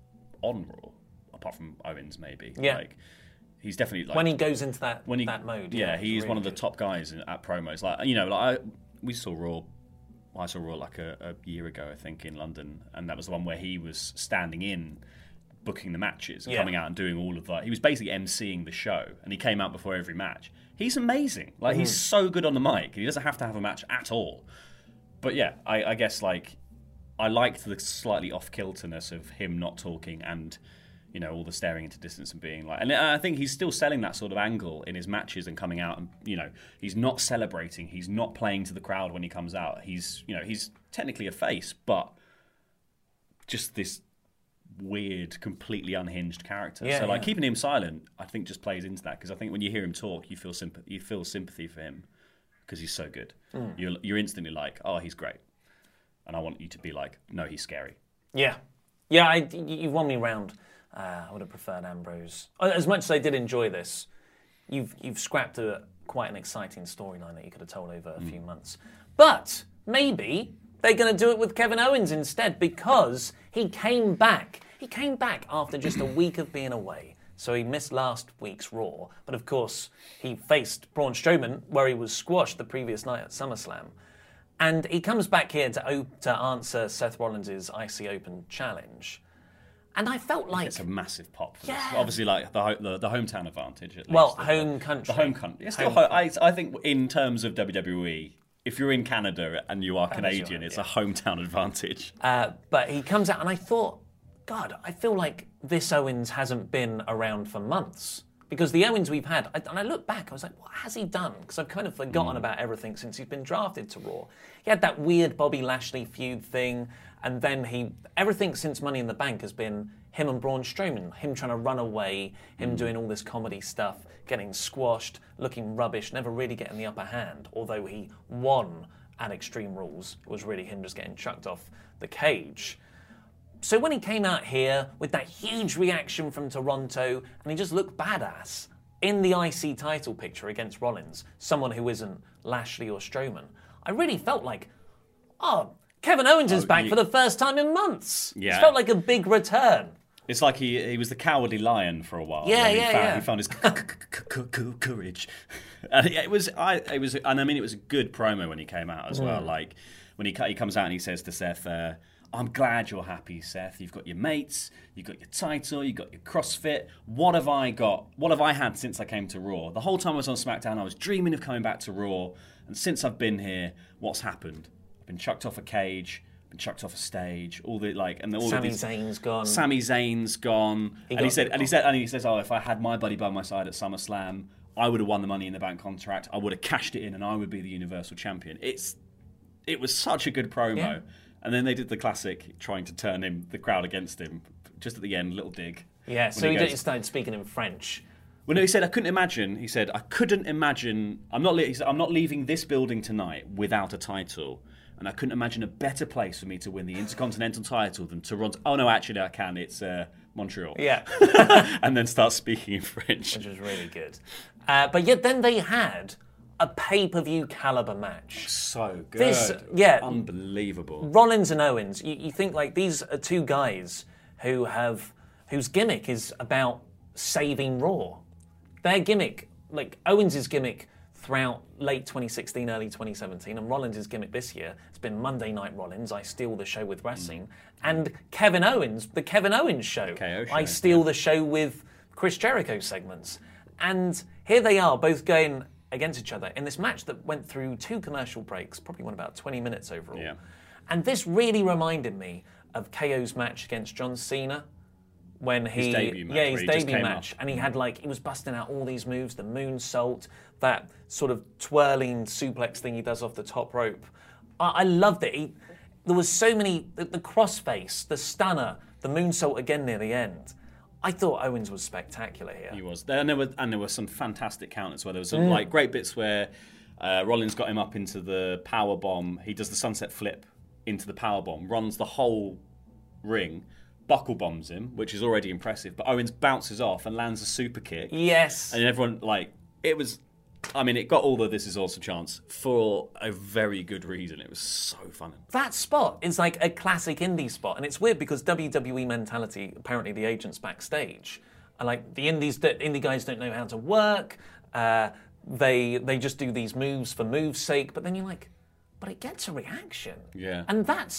on Raw, apart from Owens maybe. Yeah. Like, he's definitely like when he goes into that when he, that mode. Yeah, it's he is really one of the good. top guys in- at promos. Like you know, like I, we saw Raw. I saw Raw like a, a year ago, I think, in London, and that was the one where he was standing in, booking the matches and Yeah. coming out and doing all of that. He was basically emceeing the show, and he came out before every match. He's amazing. Like, he's so good on the mic. He doesn't have to have a match at all. But yeah, I, I guess, like, I liked the slightly off-kilterness of him not talking and, you know, all the staring into distance and being like... And I think he's still selling that sort of angle in his matches and coming out and, you know, he's not celebrating. He's not playing to the crowd when he comes out. He's, you know, he's technically a face, but just this weird, completely unhinged character. Yeah, so, like, yeah. keeping him silent, I think, just plays into that, because I think when you hear him talk, you feel sympathy, you feel sympathy for him because he's so good. Mm. You're, you're instantly like, oh, he's great. And I want you to be like, no, he's scary. Yeah. Yeah, I, you've won me round. Uh, I would have preferred Ambrose. As much as I did enjoy this, you've you've scrapped a, quite an exciting storyline that you could have told over a mm. few months. But maybe they're going to do it with Kevin Owens instead, because he came back. He came back after just a week of being away. So he missed last week's Raw. But of course, he faced Braun Strowman, where he was squashed the previous night at SummerSlam. And he comes back here to op- to answer Seth Rollins' I C Open challenge. And I felt like... It's a massive pop. For yeah. this. Obviously, like, the, the the hometown advantage, at least. Well, the, home country. The home country. It's home still, I, I think in terms of W W E, if you're in Canada and you are That is Canadian, right, it's yeah. a hometown advantage. Uh, but he comes out and I thought, God, I feel like this Owens hasn't been around for months. Because the Owens we've had, I, and I look back, I was like, what has he done? Because I've kind of forgotten mm. about everything since he's been drafted to Raw. He had that weird Bobby Lashley feud thing, and then he, everything since Money in the Bank has been him and Braun Strowman, him trying to run away, him mm. doing all this comedy stuff, getting squashed, looking rubbish, never really getting the upper hand, although he won at Extreme Rules. It was really him just getting chucked off the cage. So when he came out here with that huge reaction from Toronto, and he just looked badass in the I C title picture against Rollins, someone who isn't Lashley or Strowman, I really felt like, oh, Kevin Owens is oh, back you... for the first time in months. Yeah. It felt like a big return. It's like he he was the cowardly lion for a while. Yeah, he yeah, found, yeah. He found his courage, and it was I it was and I mean it was a good promo when he came out as well. Mm. Like when he he comes out and he says to Seth, uh, "I'm glad you're happy, Seth. You've got your mates, you've got your title, you've got your CrossFit. What have I got? What have I had since I came to Raw? The whole time I was on SmackDown, I was dreaming of coming back to Raw, and since I've been here, what's happened? I've been chucked off a cage." Been chucked off a stage, all the like, and all Sami of these, Zayn's gone. Sami Zayn's gone, He and he got said, it and he on. said, and he says, "Oh, if I had my buddy by my side at SummerSlam, I would have won the Money in the Bank contract. I would have cashed it in, and I would be the Universal Champion." It's, it was such a good promo, Yeah. and then they did the classic, trying to turn him, the crowd against him, just at the end, little dig. Yeah, when so he, goes- did, started speaking in French. Well, no, he said, "I couldn't imagine." He said, "I couldn't imagine. I'm not. He said, I'm not leaving this building tonight without a title." And I couldn't imagine a better place for me to win the Intercontinental title than Toronto. Oh, no, actually, I can. It's uh, Montreal. Yeah. And then start speaking in French. Which was really good. Uh, but yet then they had a pay-per-view caliber match. So good. This, yeah. Unbelievable. Rollins and Owens, you, you think like these are two guys who have, whose gimmick is about saving Raw. Their gimmick, like Owens' gimmick throughout late twenty sixteen, early twenty seventeen, and Rollins' gimmick this year has been Monday Night Rollins, I steal the show with wrestling, mm. and Kevin Owens, the Kevin Owens show, K O show I steal yeah. the show with Chris Jericho segments. And here they are, both going against each other in this match that went through two commercial breaks, probably went about twenty minutes overall. Yeah. And this really reminded me of K O's match against John Cena. When he, His debut match, yeah, where his he just debut came match, up. and he had like he was busting out all these moves, the moonsault, that sort of twirling suplex thing he does off the top rope. I, I loved it. He, there was so many the, the crossface, the stunner, the moonsault again near the end. I thought Owens was spectacular here. He was, and there were and there were some fantastic counters where there was some Mm. like great bits where uh, Rollins got him up into the power bomb. He does the sunset flip into the power bomb, runs the whole ring. Buckle bombs him, which is already impressive, but Owens bounces off and lands a super kick. Yes. And everyone, like, it was, I mean, it got all the This Is Awesome chants for a very good reason. It was so fun. That spot is like a classic indie spot, and it's weird because W W E mentality, apparently the agents backstage, are like, the indies, indie guys don't know how to work, uh, they they just do these moves for moves' sake, but then you're like, but it gets a reaction. Yeah. And that spot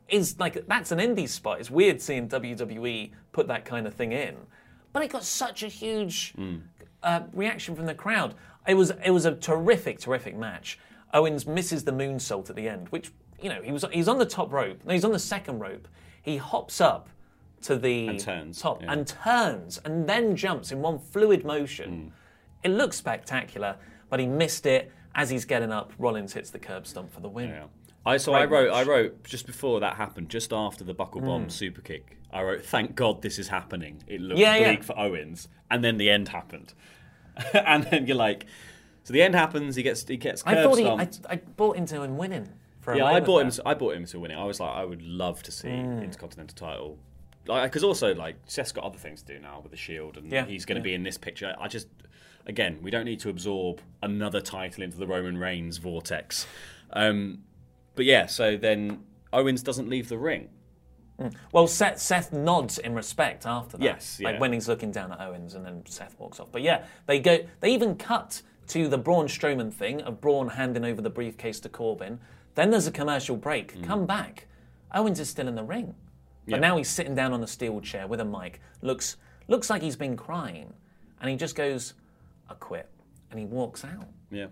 is like, that's an indie spot. It's weird seeing W W E put that kind of thing in. But it got such a huge mm. uh, reaction from the crowd. It was it was a terrific, terrific match. Owens misses the moonsault at the end, which, you know, he was he's on the top rope. No, he's on the second rope. He hops up to the and turns, top yeah. and turns and then jumps in one fluid motion. Mm. It looks spectacular, but he missed it. As he's getting up, Rollins hits the curb stomp for the win. Yeah. I so Great I wrote match. I wrote just before that happened, just after the buckle bomb Mm. super kick. I wrote, "Thank God this is happening." It looked Yeah, bleak yeah. for Owens, and then the end happened, and then you're like, so the end happens. He gets he gets curb I thought he, I, stomped. I bought into him winning. For a Yeah, I moment bought him. there. I bought him to winning. I was like, I would love to see Mm. Intercontinental title, because also like Seth's got other things to do now with the Shield, and Yeah, he's going to yeah. be in this picture. I just, again, we don't need to absorb another title into the Roman Reigns vortex. Um, but yeah, so then Owens doesn't leave the ring. Mm. Well, Seth, Seth nods in respect after that. Yes, yeah. Like when he's looking down at Owens and then Seth walks off. But yeah, they go. They even cut to the Braun Strowman thing of Braun handing over the briefcase to Corbin. Then there's a commercial break. Mm. Come back. Owens is still in the ring. But Yeah. now he's sitting down on a steel chair with a mic. Looks looks like he's been crying. And he just goes, "I quit." And he walks out. Yeah.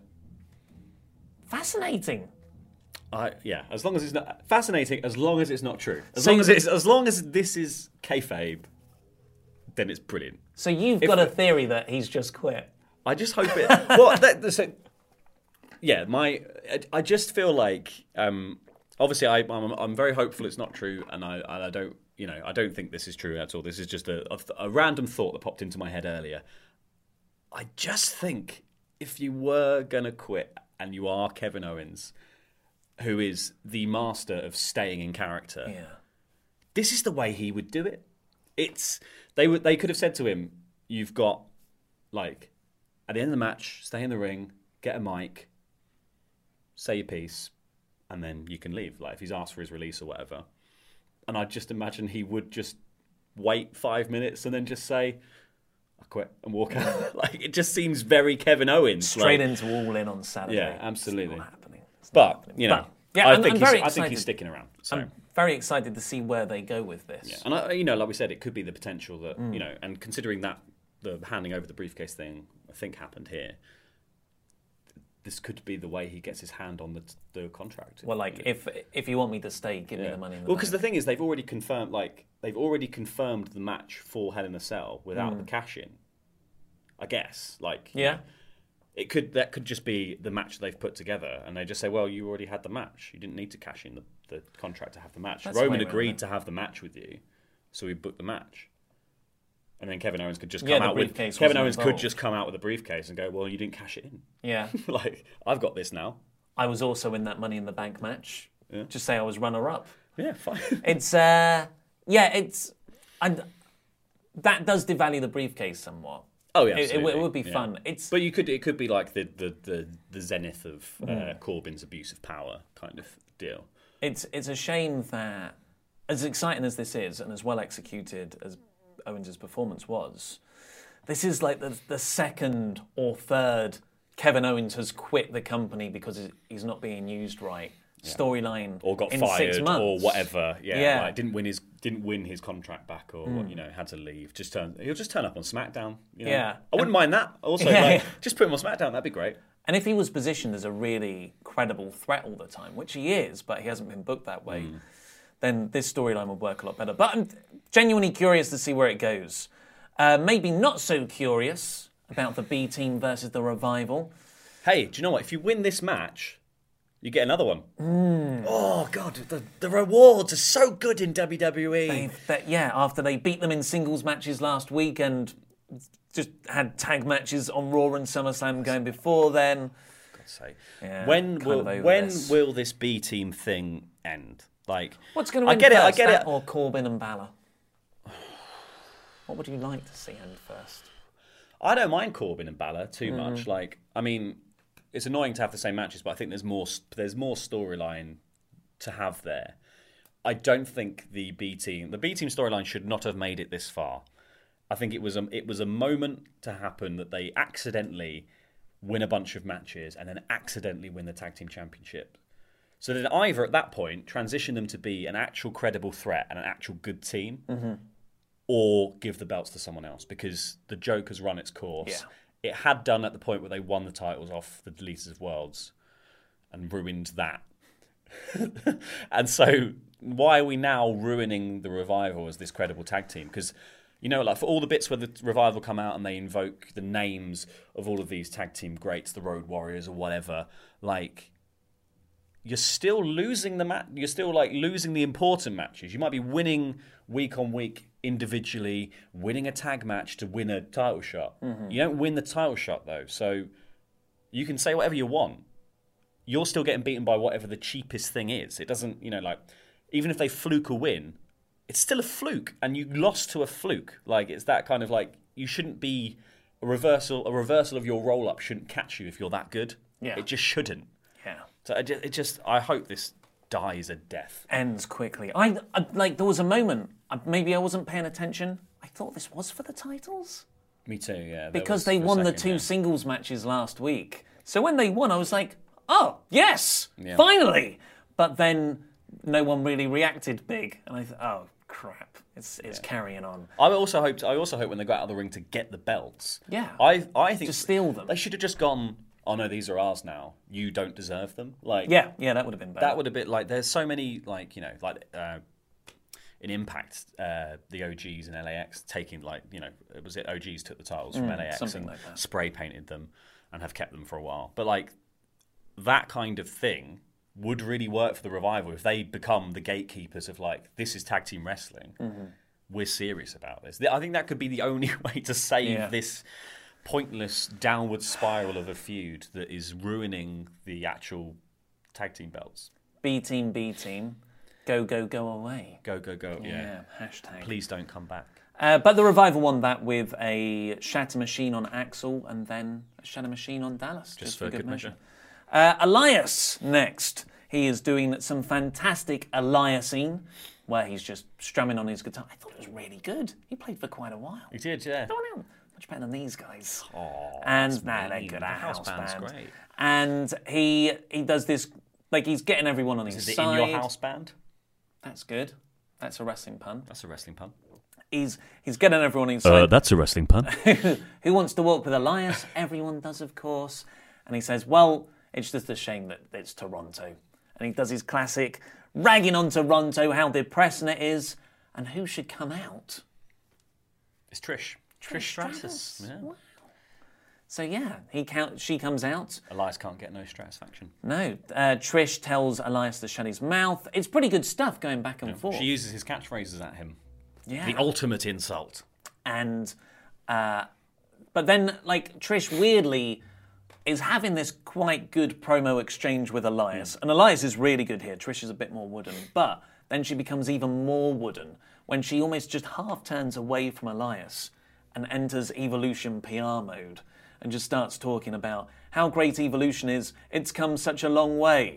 Fascinating. I, yeah, as long as it's not fascinating, as long as it's not true, as So long as you- it's as long as this is kayfabe, then it's brilliant. So you've If- got a theory that he's just quit. I just hope it. Well, that, so, yeah, my I, I just feel like um, obviously I, I'm I'm very hopeful it's not true, and I and I don't you know I don't think this is true at all. This is just a, a, a random thought that popped into my head earlier. I just think if you were gonna quit and you are Kevin Owens, who is the master of staying in character, Yeah. this is the way he would do it. It's they would they could have said to him, "You've got like at the end of the match, stay in the ring, get a mic, say your piece, and then you can leave." Like if he's asked for his release or whatever, and I just imagine he would just wait five minutes and then just say, "I quit," and walk out. Like it just seems very Kevin Owens. Straight like, into All In on Saturday. Yeah, absolutely. It's not happening. It's not But happening. you know, But, yeah, I I'm, think I'm he's, very I excited. think he's sticking around. So. I'm very excited to see where they go with this. Yeah, and I, you know, like we said, it could be the potential that Mm. you know, and considering that the handing over the briefcase thing, I think happened here. This could be the way he gets his hand on the the contract. Well, like if if you want me to stay, give me Yeah. the money. In the Well, because the bank. thing is, they've already confirmed, like they've already confirmed the match for Hell in a Cell without Mm. the cash in. I guess, like Yeah. it could that could just be the match they've put together, and they just say, "Well, you already had the match. You didn't need to cash in the, the contract to have the match. That's Roman way around agreed it. to have the match with you, so we booked the match." And then Kevin Owens could just Yeah, come the out with briefcase Kevin wasn't Owens could involved. just come out with a briefcase and go, "Well, you didn't cash it in." Yeah. Like I've got this now. I was also in that Money in the Bank match. Yeah. Just say I was runner-up. Yeah, fine. It's uh, yeah, it's and that does devalue the briefcase somewhat. Oh yeah, It- it, absolutely. it would be Yeah. fun. It's But you could it could be like the the the, the zenith of uh, Mm. Corbyn's abuse of power kind of deal. It's it's a shame that, as exciting as this is and as well executed as Owens' performance was, this is like the the second or third Kevin Owens has quit the company because he's- he's not being used right. Storyline Or got in fired six months. or whatever. Yeah, Yeah. Like didn't win his didn't win his contract back or Mm. you know had to leave. Just turn he'll just turn up on SmackDown. You know? Yeah. I wouldn't mind that. Also, Yeah. like, just put him on SmackDown. That'd be great. And if he was positioned as a really credible threat all the time, which he is, but he hasn't been booked that way, then this storyline would work a lot better. But I'm genuinely curious to see where it goes. Uh, maybe not so curious about the B Team versus the Revival. Hey, do you know what? If you win this match, you get another one. Mm. Oh God, the, the rewards are so good in W W E. They've, that, yeah, after they beat them in singles matches last week and just had tag matches on Raw and SummerSlam going before then. God's sake. Yeah, when kind will of over when this. will this B Team thing end? Like, What's going to I win get first, it. I get that it. or Corbin and Balor? What would you like to see end first? I don't mind Corbin and Balor too Mm. much. Like, I mean, it's annoying to have the same matches, but I think there's more there's more storyline to have there. I don't think the B team the B team storyline should not have made it this far. I think it was a it was a moment to happen that they accidentally win a bunch of matches and then accidentally win the tag team championship. So then either at that point transition them to be an actual credible threat and an actual good team, mm-hmm. or give the belts to someone else, because the joke has run its course. Yeah. It had done at the point where they won the titles off the Deleted of Worlds and ruined that. And so why are we now ruining the Revival as this credible tag team? Because, you know, like for all the bits where the Revival come out and they invoke the names of all of these tag team greats, the Road Warriors or whatever, like... you're still losing the match. You're still like losing the important matches. You might be winning week on week individually, winning a tag match to win a title shot. Mm-hmm. You don't win the title shot though, so you can say whatever you want. You're still getting beaten by whatever the cheapest thing is. It doesn't, you know, like even if they fluke a win, it's still a fluke, and you lost to a fluke. Like it's that kind of like you shouldn't be a reversal. A reversal of your roll up shouldn't catch you if you're that good. Yeah, it just shouldn't. Yeah. So it just, it just, I hope this dies a death. Ends quickly. I, I like. There was a moment. Maybe I wasn't paying attention. I thought this was for the titles. Me too. Yeah. Because they won the two yeah. singles matches last week. So when they won, I was like, "Oh yes, yeah. finally!" But then no one really reacted big, and I thought, "Oh crap, it's it's yeah. carrying on." I also hoped. I also hope when they got out of the ring to get the belts. Yeah. I I think to steal them. They should have just gone. Oh no, these are ours now. You don't deserve them. Like yeah, yeah, that would have been better. That would have been like. There's so many like you know like uh, in Impact, uh, the O Gs and L A X taking like you know was it O Gs took the titles from mm, L A X and like spray painted them and have kept them for a while. But like that kind of thing would really work for the Revival if they become the gatekeepers of like this is tag team wrestling. Mm-hmm. We're serious about this. I think that could be the only way to save yeah. this pointless downward spiral of a feud that is ruining the actual tag team belts. B team, B team, go go go away. Go go go. Yeah. yeah hashtag. Please don't come back. Uh, but the Revival won that with a Shatter Machine on Axel and then a Shatter Machine on Dallas. Just, just for, for good measure. measure. Uh, Elias next. He is doing some fantastic Eliasine, where he's just strumming on his guitar. I thought it was really good. He played for quite a while. He did, yeah. Much better than these guys. Oh, and nah, they're good. The Our house, house band's band. great. And he he does this, like he's getting everyone on his is side. Is it in your house band? That's good. That's a wrestling pun. That's a wrestling pun. He's he's getting everyone on his Uh, side. that's a wrestling pun. Who wants to walk with Elias? Everyone does, of course. And he says, well, it's just a shame that it's Toronto. And he does his classic ragging on Toronto, how depressing it is. And who should come out? It's Trish. Trish, Trish Stratus. Stratus. Yeah. Wow. So yeah, he count, she comes out. Elias can't get no satisfaction. No. Uh, Trish tells Elias to shut his mouth. It's pretty good stuff going back and yeah. forth. She uses his catchphrases at him. Yeah. The ultimate insult. And, uh, but then, like, Trish weirdly is having this quite good promo exchange with Elias. Mm. And Elias is really good here. Trish is a bit more wooden. But then she becomes even more wooden when she almost just half turns away from Elias and enters Evolution P R mode and just starts talking about how great Evolution is. It's come such a long way.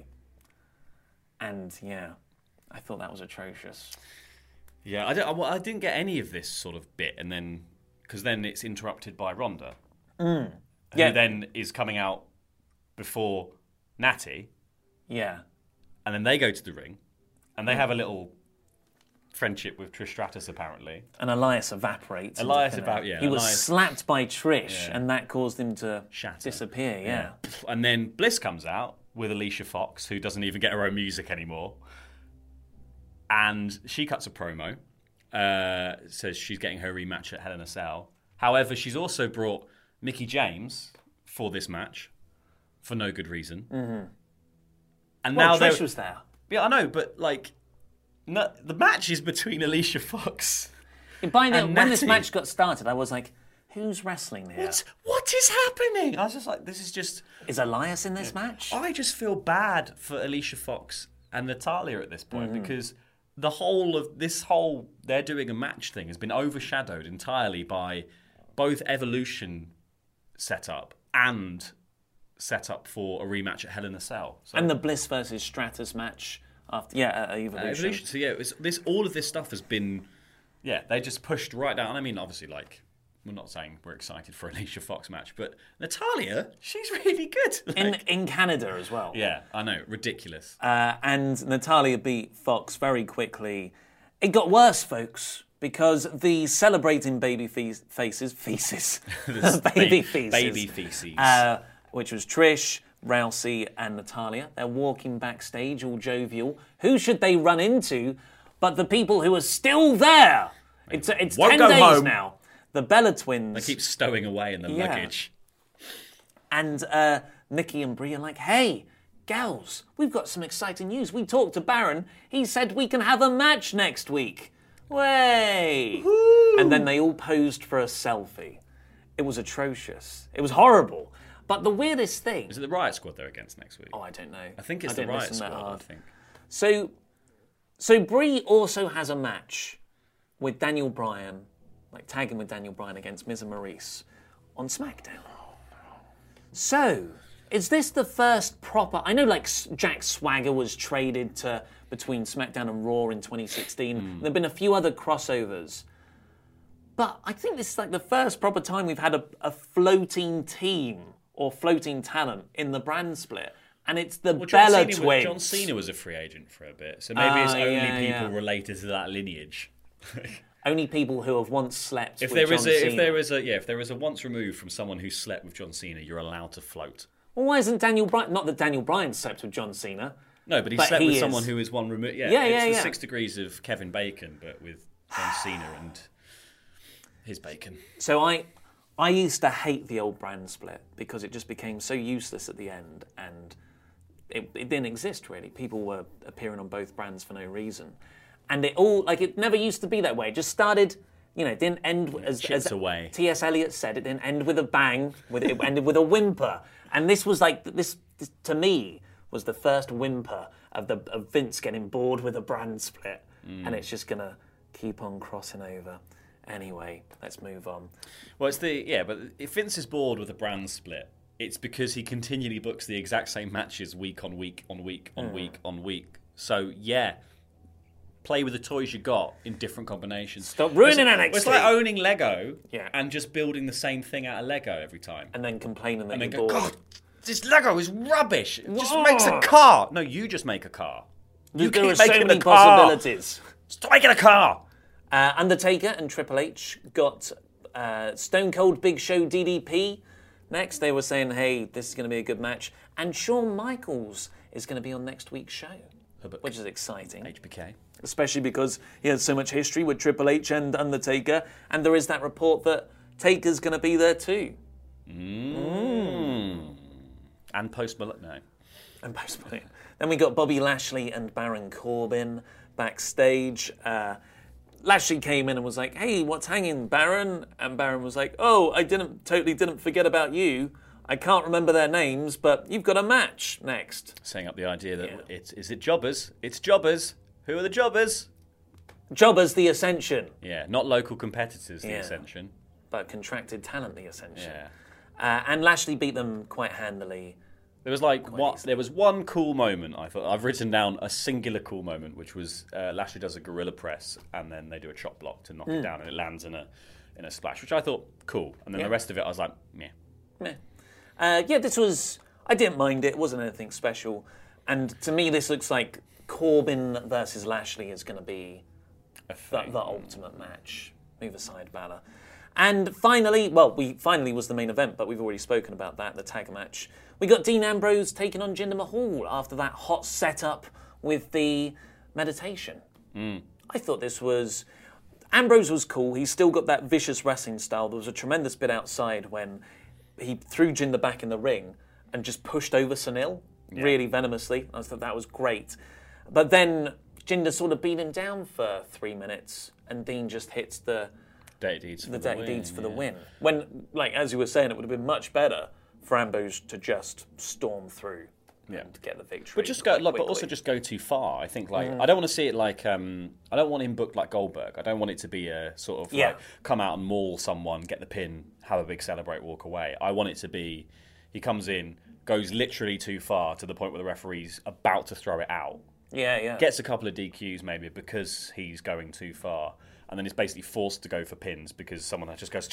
And, yeah, I thought that was atrocious. Yeah, I, don't, I didn't get any of this sort of bit, and then because then it's interrupted by Rhonda, mm. who yeah. then is coming out before Natty. Yeah, and then they go to the ring, and they have a little friendship with Trish Stratus apparently. And Elias evaporates. Elias about yeah. He Elias, was slapped by Trish, yeah. and that caused him to Shatter. disappear. Yeah. yeah, and then Bliss comes out with Alicia Fox, who doesn't even get her own music anymore. And she cuts a promo, uh, says she's getting her rematch at Hell in a Cell. However, she's also brought Mickie James for this match for no good reason. Mm-hmm. And well, now Trish was there. Yeah, I know, but like, no, the match is between Alicia Fox. By the, and when Natty. this match got started, I was like, "Who's wrestling here? What, what is happening?" I was just like, "This is just." Is Elias in this yeah. match? I just feel bad for Alicia Fox and Natalya at this point mm-hmm. because. The whole of this whole they're doing a match thing has been overshadowed entirely by both Evolution setup and setup for a rematch at Hell in a Cell. So, and the Bliss versus Stratus match after yeah, uh, Evolution. Uh, Evolution. So yeah, it was, this all of this stuff has been yeah they just pushed right down. I mean, obviously, like we're not saying we're excited for Alicia Fox match, but Natalya, she's really good. Like, in in Canada as well. yeah, I know, ridiculous. Uh, and Natalya beat Fox very quickly. It got worse, folks, because the celebrating baby fe- faces, feces, baby feces, baby feces, uh, which was Trish, Rousey, and Natalya. They're walking backstage, all jovial. Who should they run into but the people who are still there? It's it's Won't ten go days home. now. The Bella twins. They keep stowing away in the Yeah. luggage. And uh, Nikki and Brie are like, hey, gals, we've got some exciting news. We talked to Baron. He said we can have a match next week. Way! And then they all posed for a selfie. It was atrocious. It was horrible. But the weirdest thing... Is it the Riot Squad they're against next week? Oh, I don't know. I think it's I the didn't Riot listen that Squad, hard. I think. So, so Brie also has a match with Daniel Bryan, like tagging with Daniel Bryan against Miz and Maurice on SmackDown. So, is this the first proper... I know, like, Jack Swagger was traded to between SmackDown and Raw in twenty sixteen. Mm. There have been a few other crossovers. But I think this is, like, the first proper time we've had a, a floating team or floating talent in the brand split. And it's the Well, John Bella Cena twins. Was, John Cena was a free agent for a bit, so maybe it's Ah, only yeah, people yeah. related to that lineage. Only people who have once slept If with there John is a, Cena. if there is a, yeah, if there is a once removed from someone who slept with John Cena, you're allowed to float. Well, why isn't Daniel Bryan... Not that Daniel Bryan slept with John Cena. No, but he But slept he with is. someone who is one removed. Yeah, Yeah, it's yeah, the yeah. six degrees of Kevin Bacon, but with John Cena and his bacon. So I I used to hate the old brand split because it just became so useless at the end and it, it didn't exist really. People were appearing on both brands for no reason. And it all, like, it never used to be that way. It just started, you know, it didn't end as, chips as away. T S Eliot said, it didn't end with a bang, with it ended with a whimper. And this was like, this, this to me, was the first whimper of the of Vince getting bored with a brand split. Mm. And it's just going to keep on crossing over. Anyway, let's move on. Well, it's the yeah, but if Vince is bored with a brand split, it's because he continually books the exact same matches week on week on week on Mm. week on week. So yeah, play with the toys you got in different combinations. Stop ruining it's, N X T. It's like owning Lego Yeah. and just building the same thing out of Lego every time. And then complaining that And then you're go, bored. God, this Lego is rubbish. It just Whoa. makes a car. No, you just make a car. You there keep are so making many the car. possibilities. Stop making a car. Uh, Undertaker and Triple H got uh, Stone Cold Big Show D D P next. They were saying, hey, this is going to be a good match. And Shawn Michaels is going to be on next week's show, Hubbock. which is exciting. H B K. Especially because he has so much history with Triple H and Undertaker. And there is that report that Taker's going to be there too. Mm. And Post Malone. No. And Post Malone. Then we got Bobby Lashley and Baron Corbin backstage. Uh, Lashley came in and was like, hey, what's hanging, Baron? And Baron was like, oh, I didn't totally didn't forget about you. I can't remember their names, but you've got a match next. Setting up the idea that Yeah. it's is it jobbers? It's jobbers. Who are the jobbers? Jobbers, the Ascension. Yeah, not local competitors, the Yeah. Ascension. But contracted talent, the Ascension. Yeah. Uh, and Lashley beat them quite handily. There was like Quite what? easily. There was one cool moment. I thought I've written down a singular cool moment, which was uh, Lashley does a gorilla press and then they do a chop block to knock it down, and it lands in a in a splash, which I thought cool. And then Yeah. the rest of it, I was like, meh. Meh. Uh, yeah, this was... I didn't mind it. It wasn't anything special. And to me, this looks like Corbin versus Lashley is going to be A the, thing. the ultimate match. Move aside, Balor. And finally, well, we finally was the main event, but we've already spoken about that, the tag match. We got Dean Ambrose taking on Jinder Mahal after that hot setup with the meditation. Mm. I thought this was... Ambrose was cool. He's still got that vicious wrestling style. There was a tremendous bit outside when he threw Jinder back in the ring and just pushed over Sunil really venomously. I thought that was great. But then Jinder sort of beat him down for three minutes and Dean just hits the... Dirty deeds for the the, dirty win, deeds for the yeah. win. When, like, as you were saying, it would have been much better for Ambrose to just storm through Yeah. and get the victory. But just go, quite like, but quickly. also just go too far. I think, like, I don't want to see it like, um, I don't want him booked like Goldberg. I don't want it to be a sort of Yeah. like come out and maul someone, get the pin, have a big celebrate, walk away. I want it to be, he comes in, goes literally too far to the point where the referee's about to throw it out, Yeah, yeah. gets a couple of D Qs maybe because he's going too far, and then is basically forced to go for pins because someone just goes, just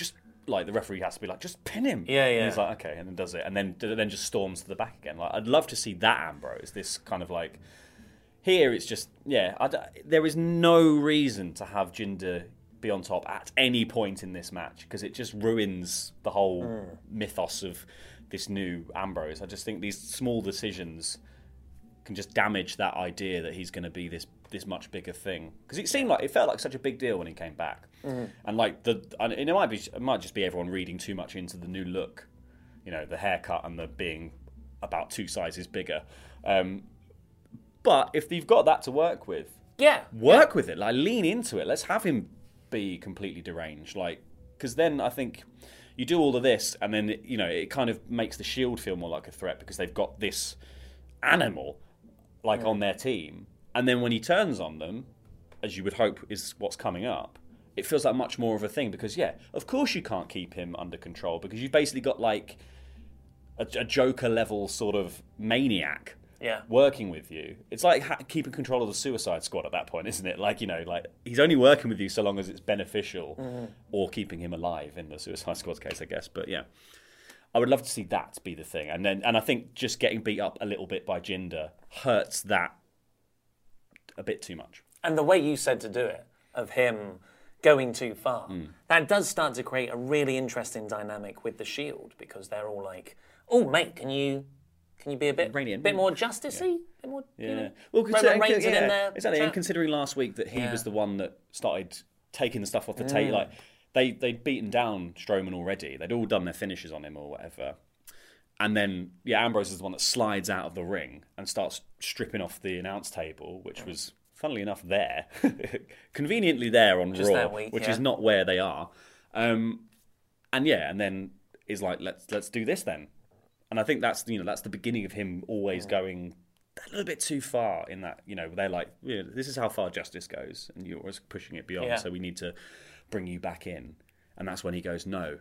like the referee has to be like, just pin him. Yeah, yeah. And he's like, okay, and then does it, and then then just storms to the back again. Like, I'd love to see that Ambrose. This kind of like, here it's just yeah. I d- there is no reason to have Jinder be on top at any point in this match because it just ruins the whole mm. mythos of this new Ambrose. I just think these small decisions can just damage that idea that he's going to be this this much bigger thing, because it seemed like it felt like such a big deal when he came back. Mm. And like the and it might be it might just be everyone reading too much into the new look, you know, the haircut and the being about two sizes bigger. Um, but if you've got that to work with, yeah, work yeah. with it. Like, lean into it. Let's have him be completely deranged, like, because then I think you do all of this, and then you know it kind of makes the Shield feel more like a threat because they've got this animal like yeah. on their team, and then when he turns on them, as you would hope is what's coming up, it feels like much more of a thing because yeah, of course you can't keep him under control because you've basically got like a, a Joker level sort of maniac. Yeah. Working with you. It's like ha- keeping control of the Suicide Squad at that point, isn't it? Like, you know, like he's only working with you so long as it's beneficial mm-hmm. or keeping him alive in the Suicide Squad's case, I guess. But yeah, I would love to see that be the thing. And then, and I think just getting beat up a little bit by Jinder hurts that a bit too much. And the way you said to do it, of him going too far, mm. that does start to create a really interesting dynamic with the Shield because they're all like, oh, mate, can you... Can you be a bit, bit more justice-y? Yeah. Bit more, yeah. You know, well, consider, yeah, yeah, in there. Exactly. And considering last week that he yeah. was the one that started taking the stuff off the mm. tape, like they they'd beaten down Strowman already. They'd all done their finishes on him or whatever. And then, yeah, Ambrose is the one that slides out of the ring and starts stripping off the announce table, which was, funnily enough, there. Conveniently there on Just Raw, that week, which yeah. is not where they are. Um, and yeah, and then is like, let's let's do this then. And I think that's you know that's the beginning of him always going a little bit too far in that, you know, they're like, you know, this is how far justice goes, and you're always pushing it beyond, yeah. so we need to bring you back in. And that's when he goes, no,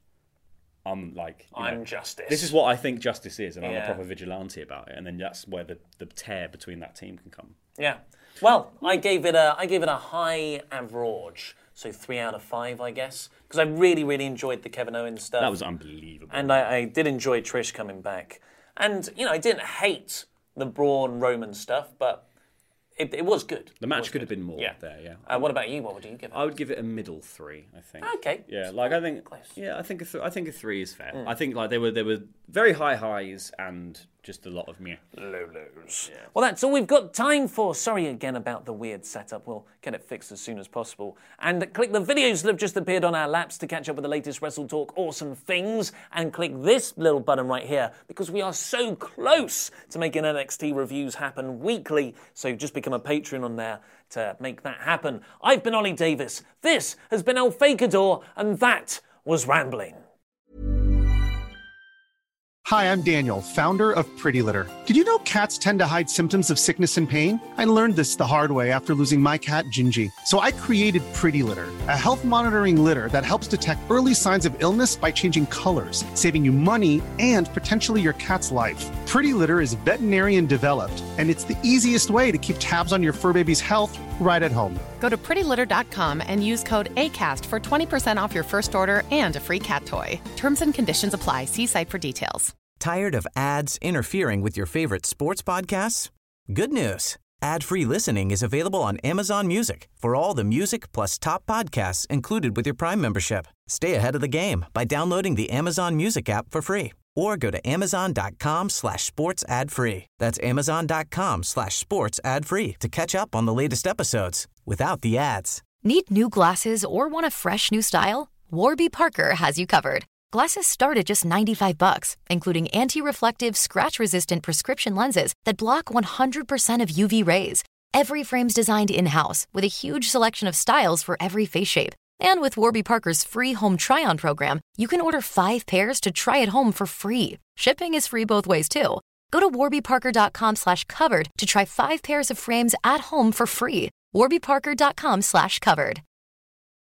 I'm like, you I'm know, justice. This is what I think justice is, and yeah. I'm a proper vigilante about it. And then that's where the, the tear between that team can come. Yeah. Well, I gave it a I gave it a high average. So three out of five, I guess. Because I really, really enjoyed the Kevin Owens stuff. That was unbelievable. And I, I did enjoy Trish coming back. And, you know, I didn't hate the Braun Roman stuff, but it, it was good. The match could good. have been more yeah. there, yeah. Uh, what about you? What would you give it? I would give it a middle three, I think. Okay. Yeah, like I think Close. Yeah, I think a th- I think a three is fair. Mm. I think like there were there were very high highs and just a lot of meh. Low lows. Yeah. Well, that's all we've got time for. Sorry again about the weird setup. We'll get it fixed as soon as possible. And click the videos that have just appeared on our laps to catch up with the latest Wrestle Talk awesome things. And click this little button right here because we are so close to making N X T reviews happen weekly. So just become a patron on there to make that happen. I've been Ollie Davis. This has been El Fakador, and that was Rambling. Hi, I'm Daniel, founder of Pretty Litter. Did you know cats tend to hide symptoms of sickness and pain? I learned this the hard way after losing my cat, Gingy. So I created Pretty Litter, a health monitoring litter that helps detect early signs of illness by changing colors, saving you money and potentially your cat's life. Pretty Litter is veterinarian developed, and it's the easiest way to keep tabs on your fur baby's health right at home. Go to pretty litter dot com and use code ACAST for twenty percent off your first order and a free cat toy. Terms and conditions apply. See site for details. Tired of ads interfering with your favorite sports podcasts? Good news. Ad-free listening is available on Amazon Music for all the music plus top podcasts included with your Prime membership. Stay ahead of the game by downloading the Amazon Music app for free or go to amazon.com slash sports ad free. That's amazon.com slash sports ad free to catch up on the latest episodes without the ads. Need new glasses or want a fresh new style? Warby Parker has you covered. Glasses start at just ninety-five bucks, including anti-reflective, scratch-resistant prescription lenses that block one hundred percent of U V rays. Every frame's designed in-house with a huge selection of styles for every face shape. And with Warby Parker's free home try-on program, you can order five pairs to try at home for free. Shipping is free both ways, too. Go to warbyparker.com slash covered to try five pairs of frames at home for free. warbyparker.com slash covered.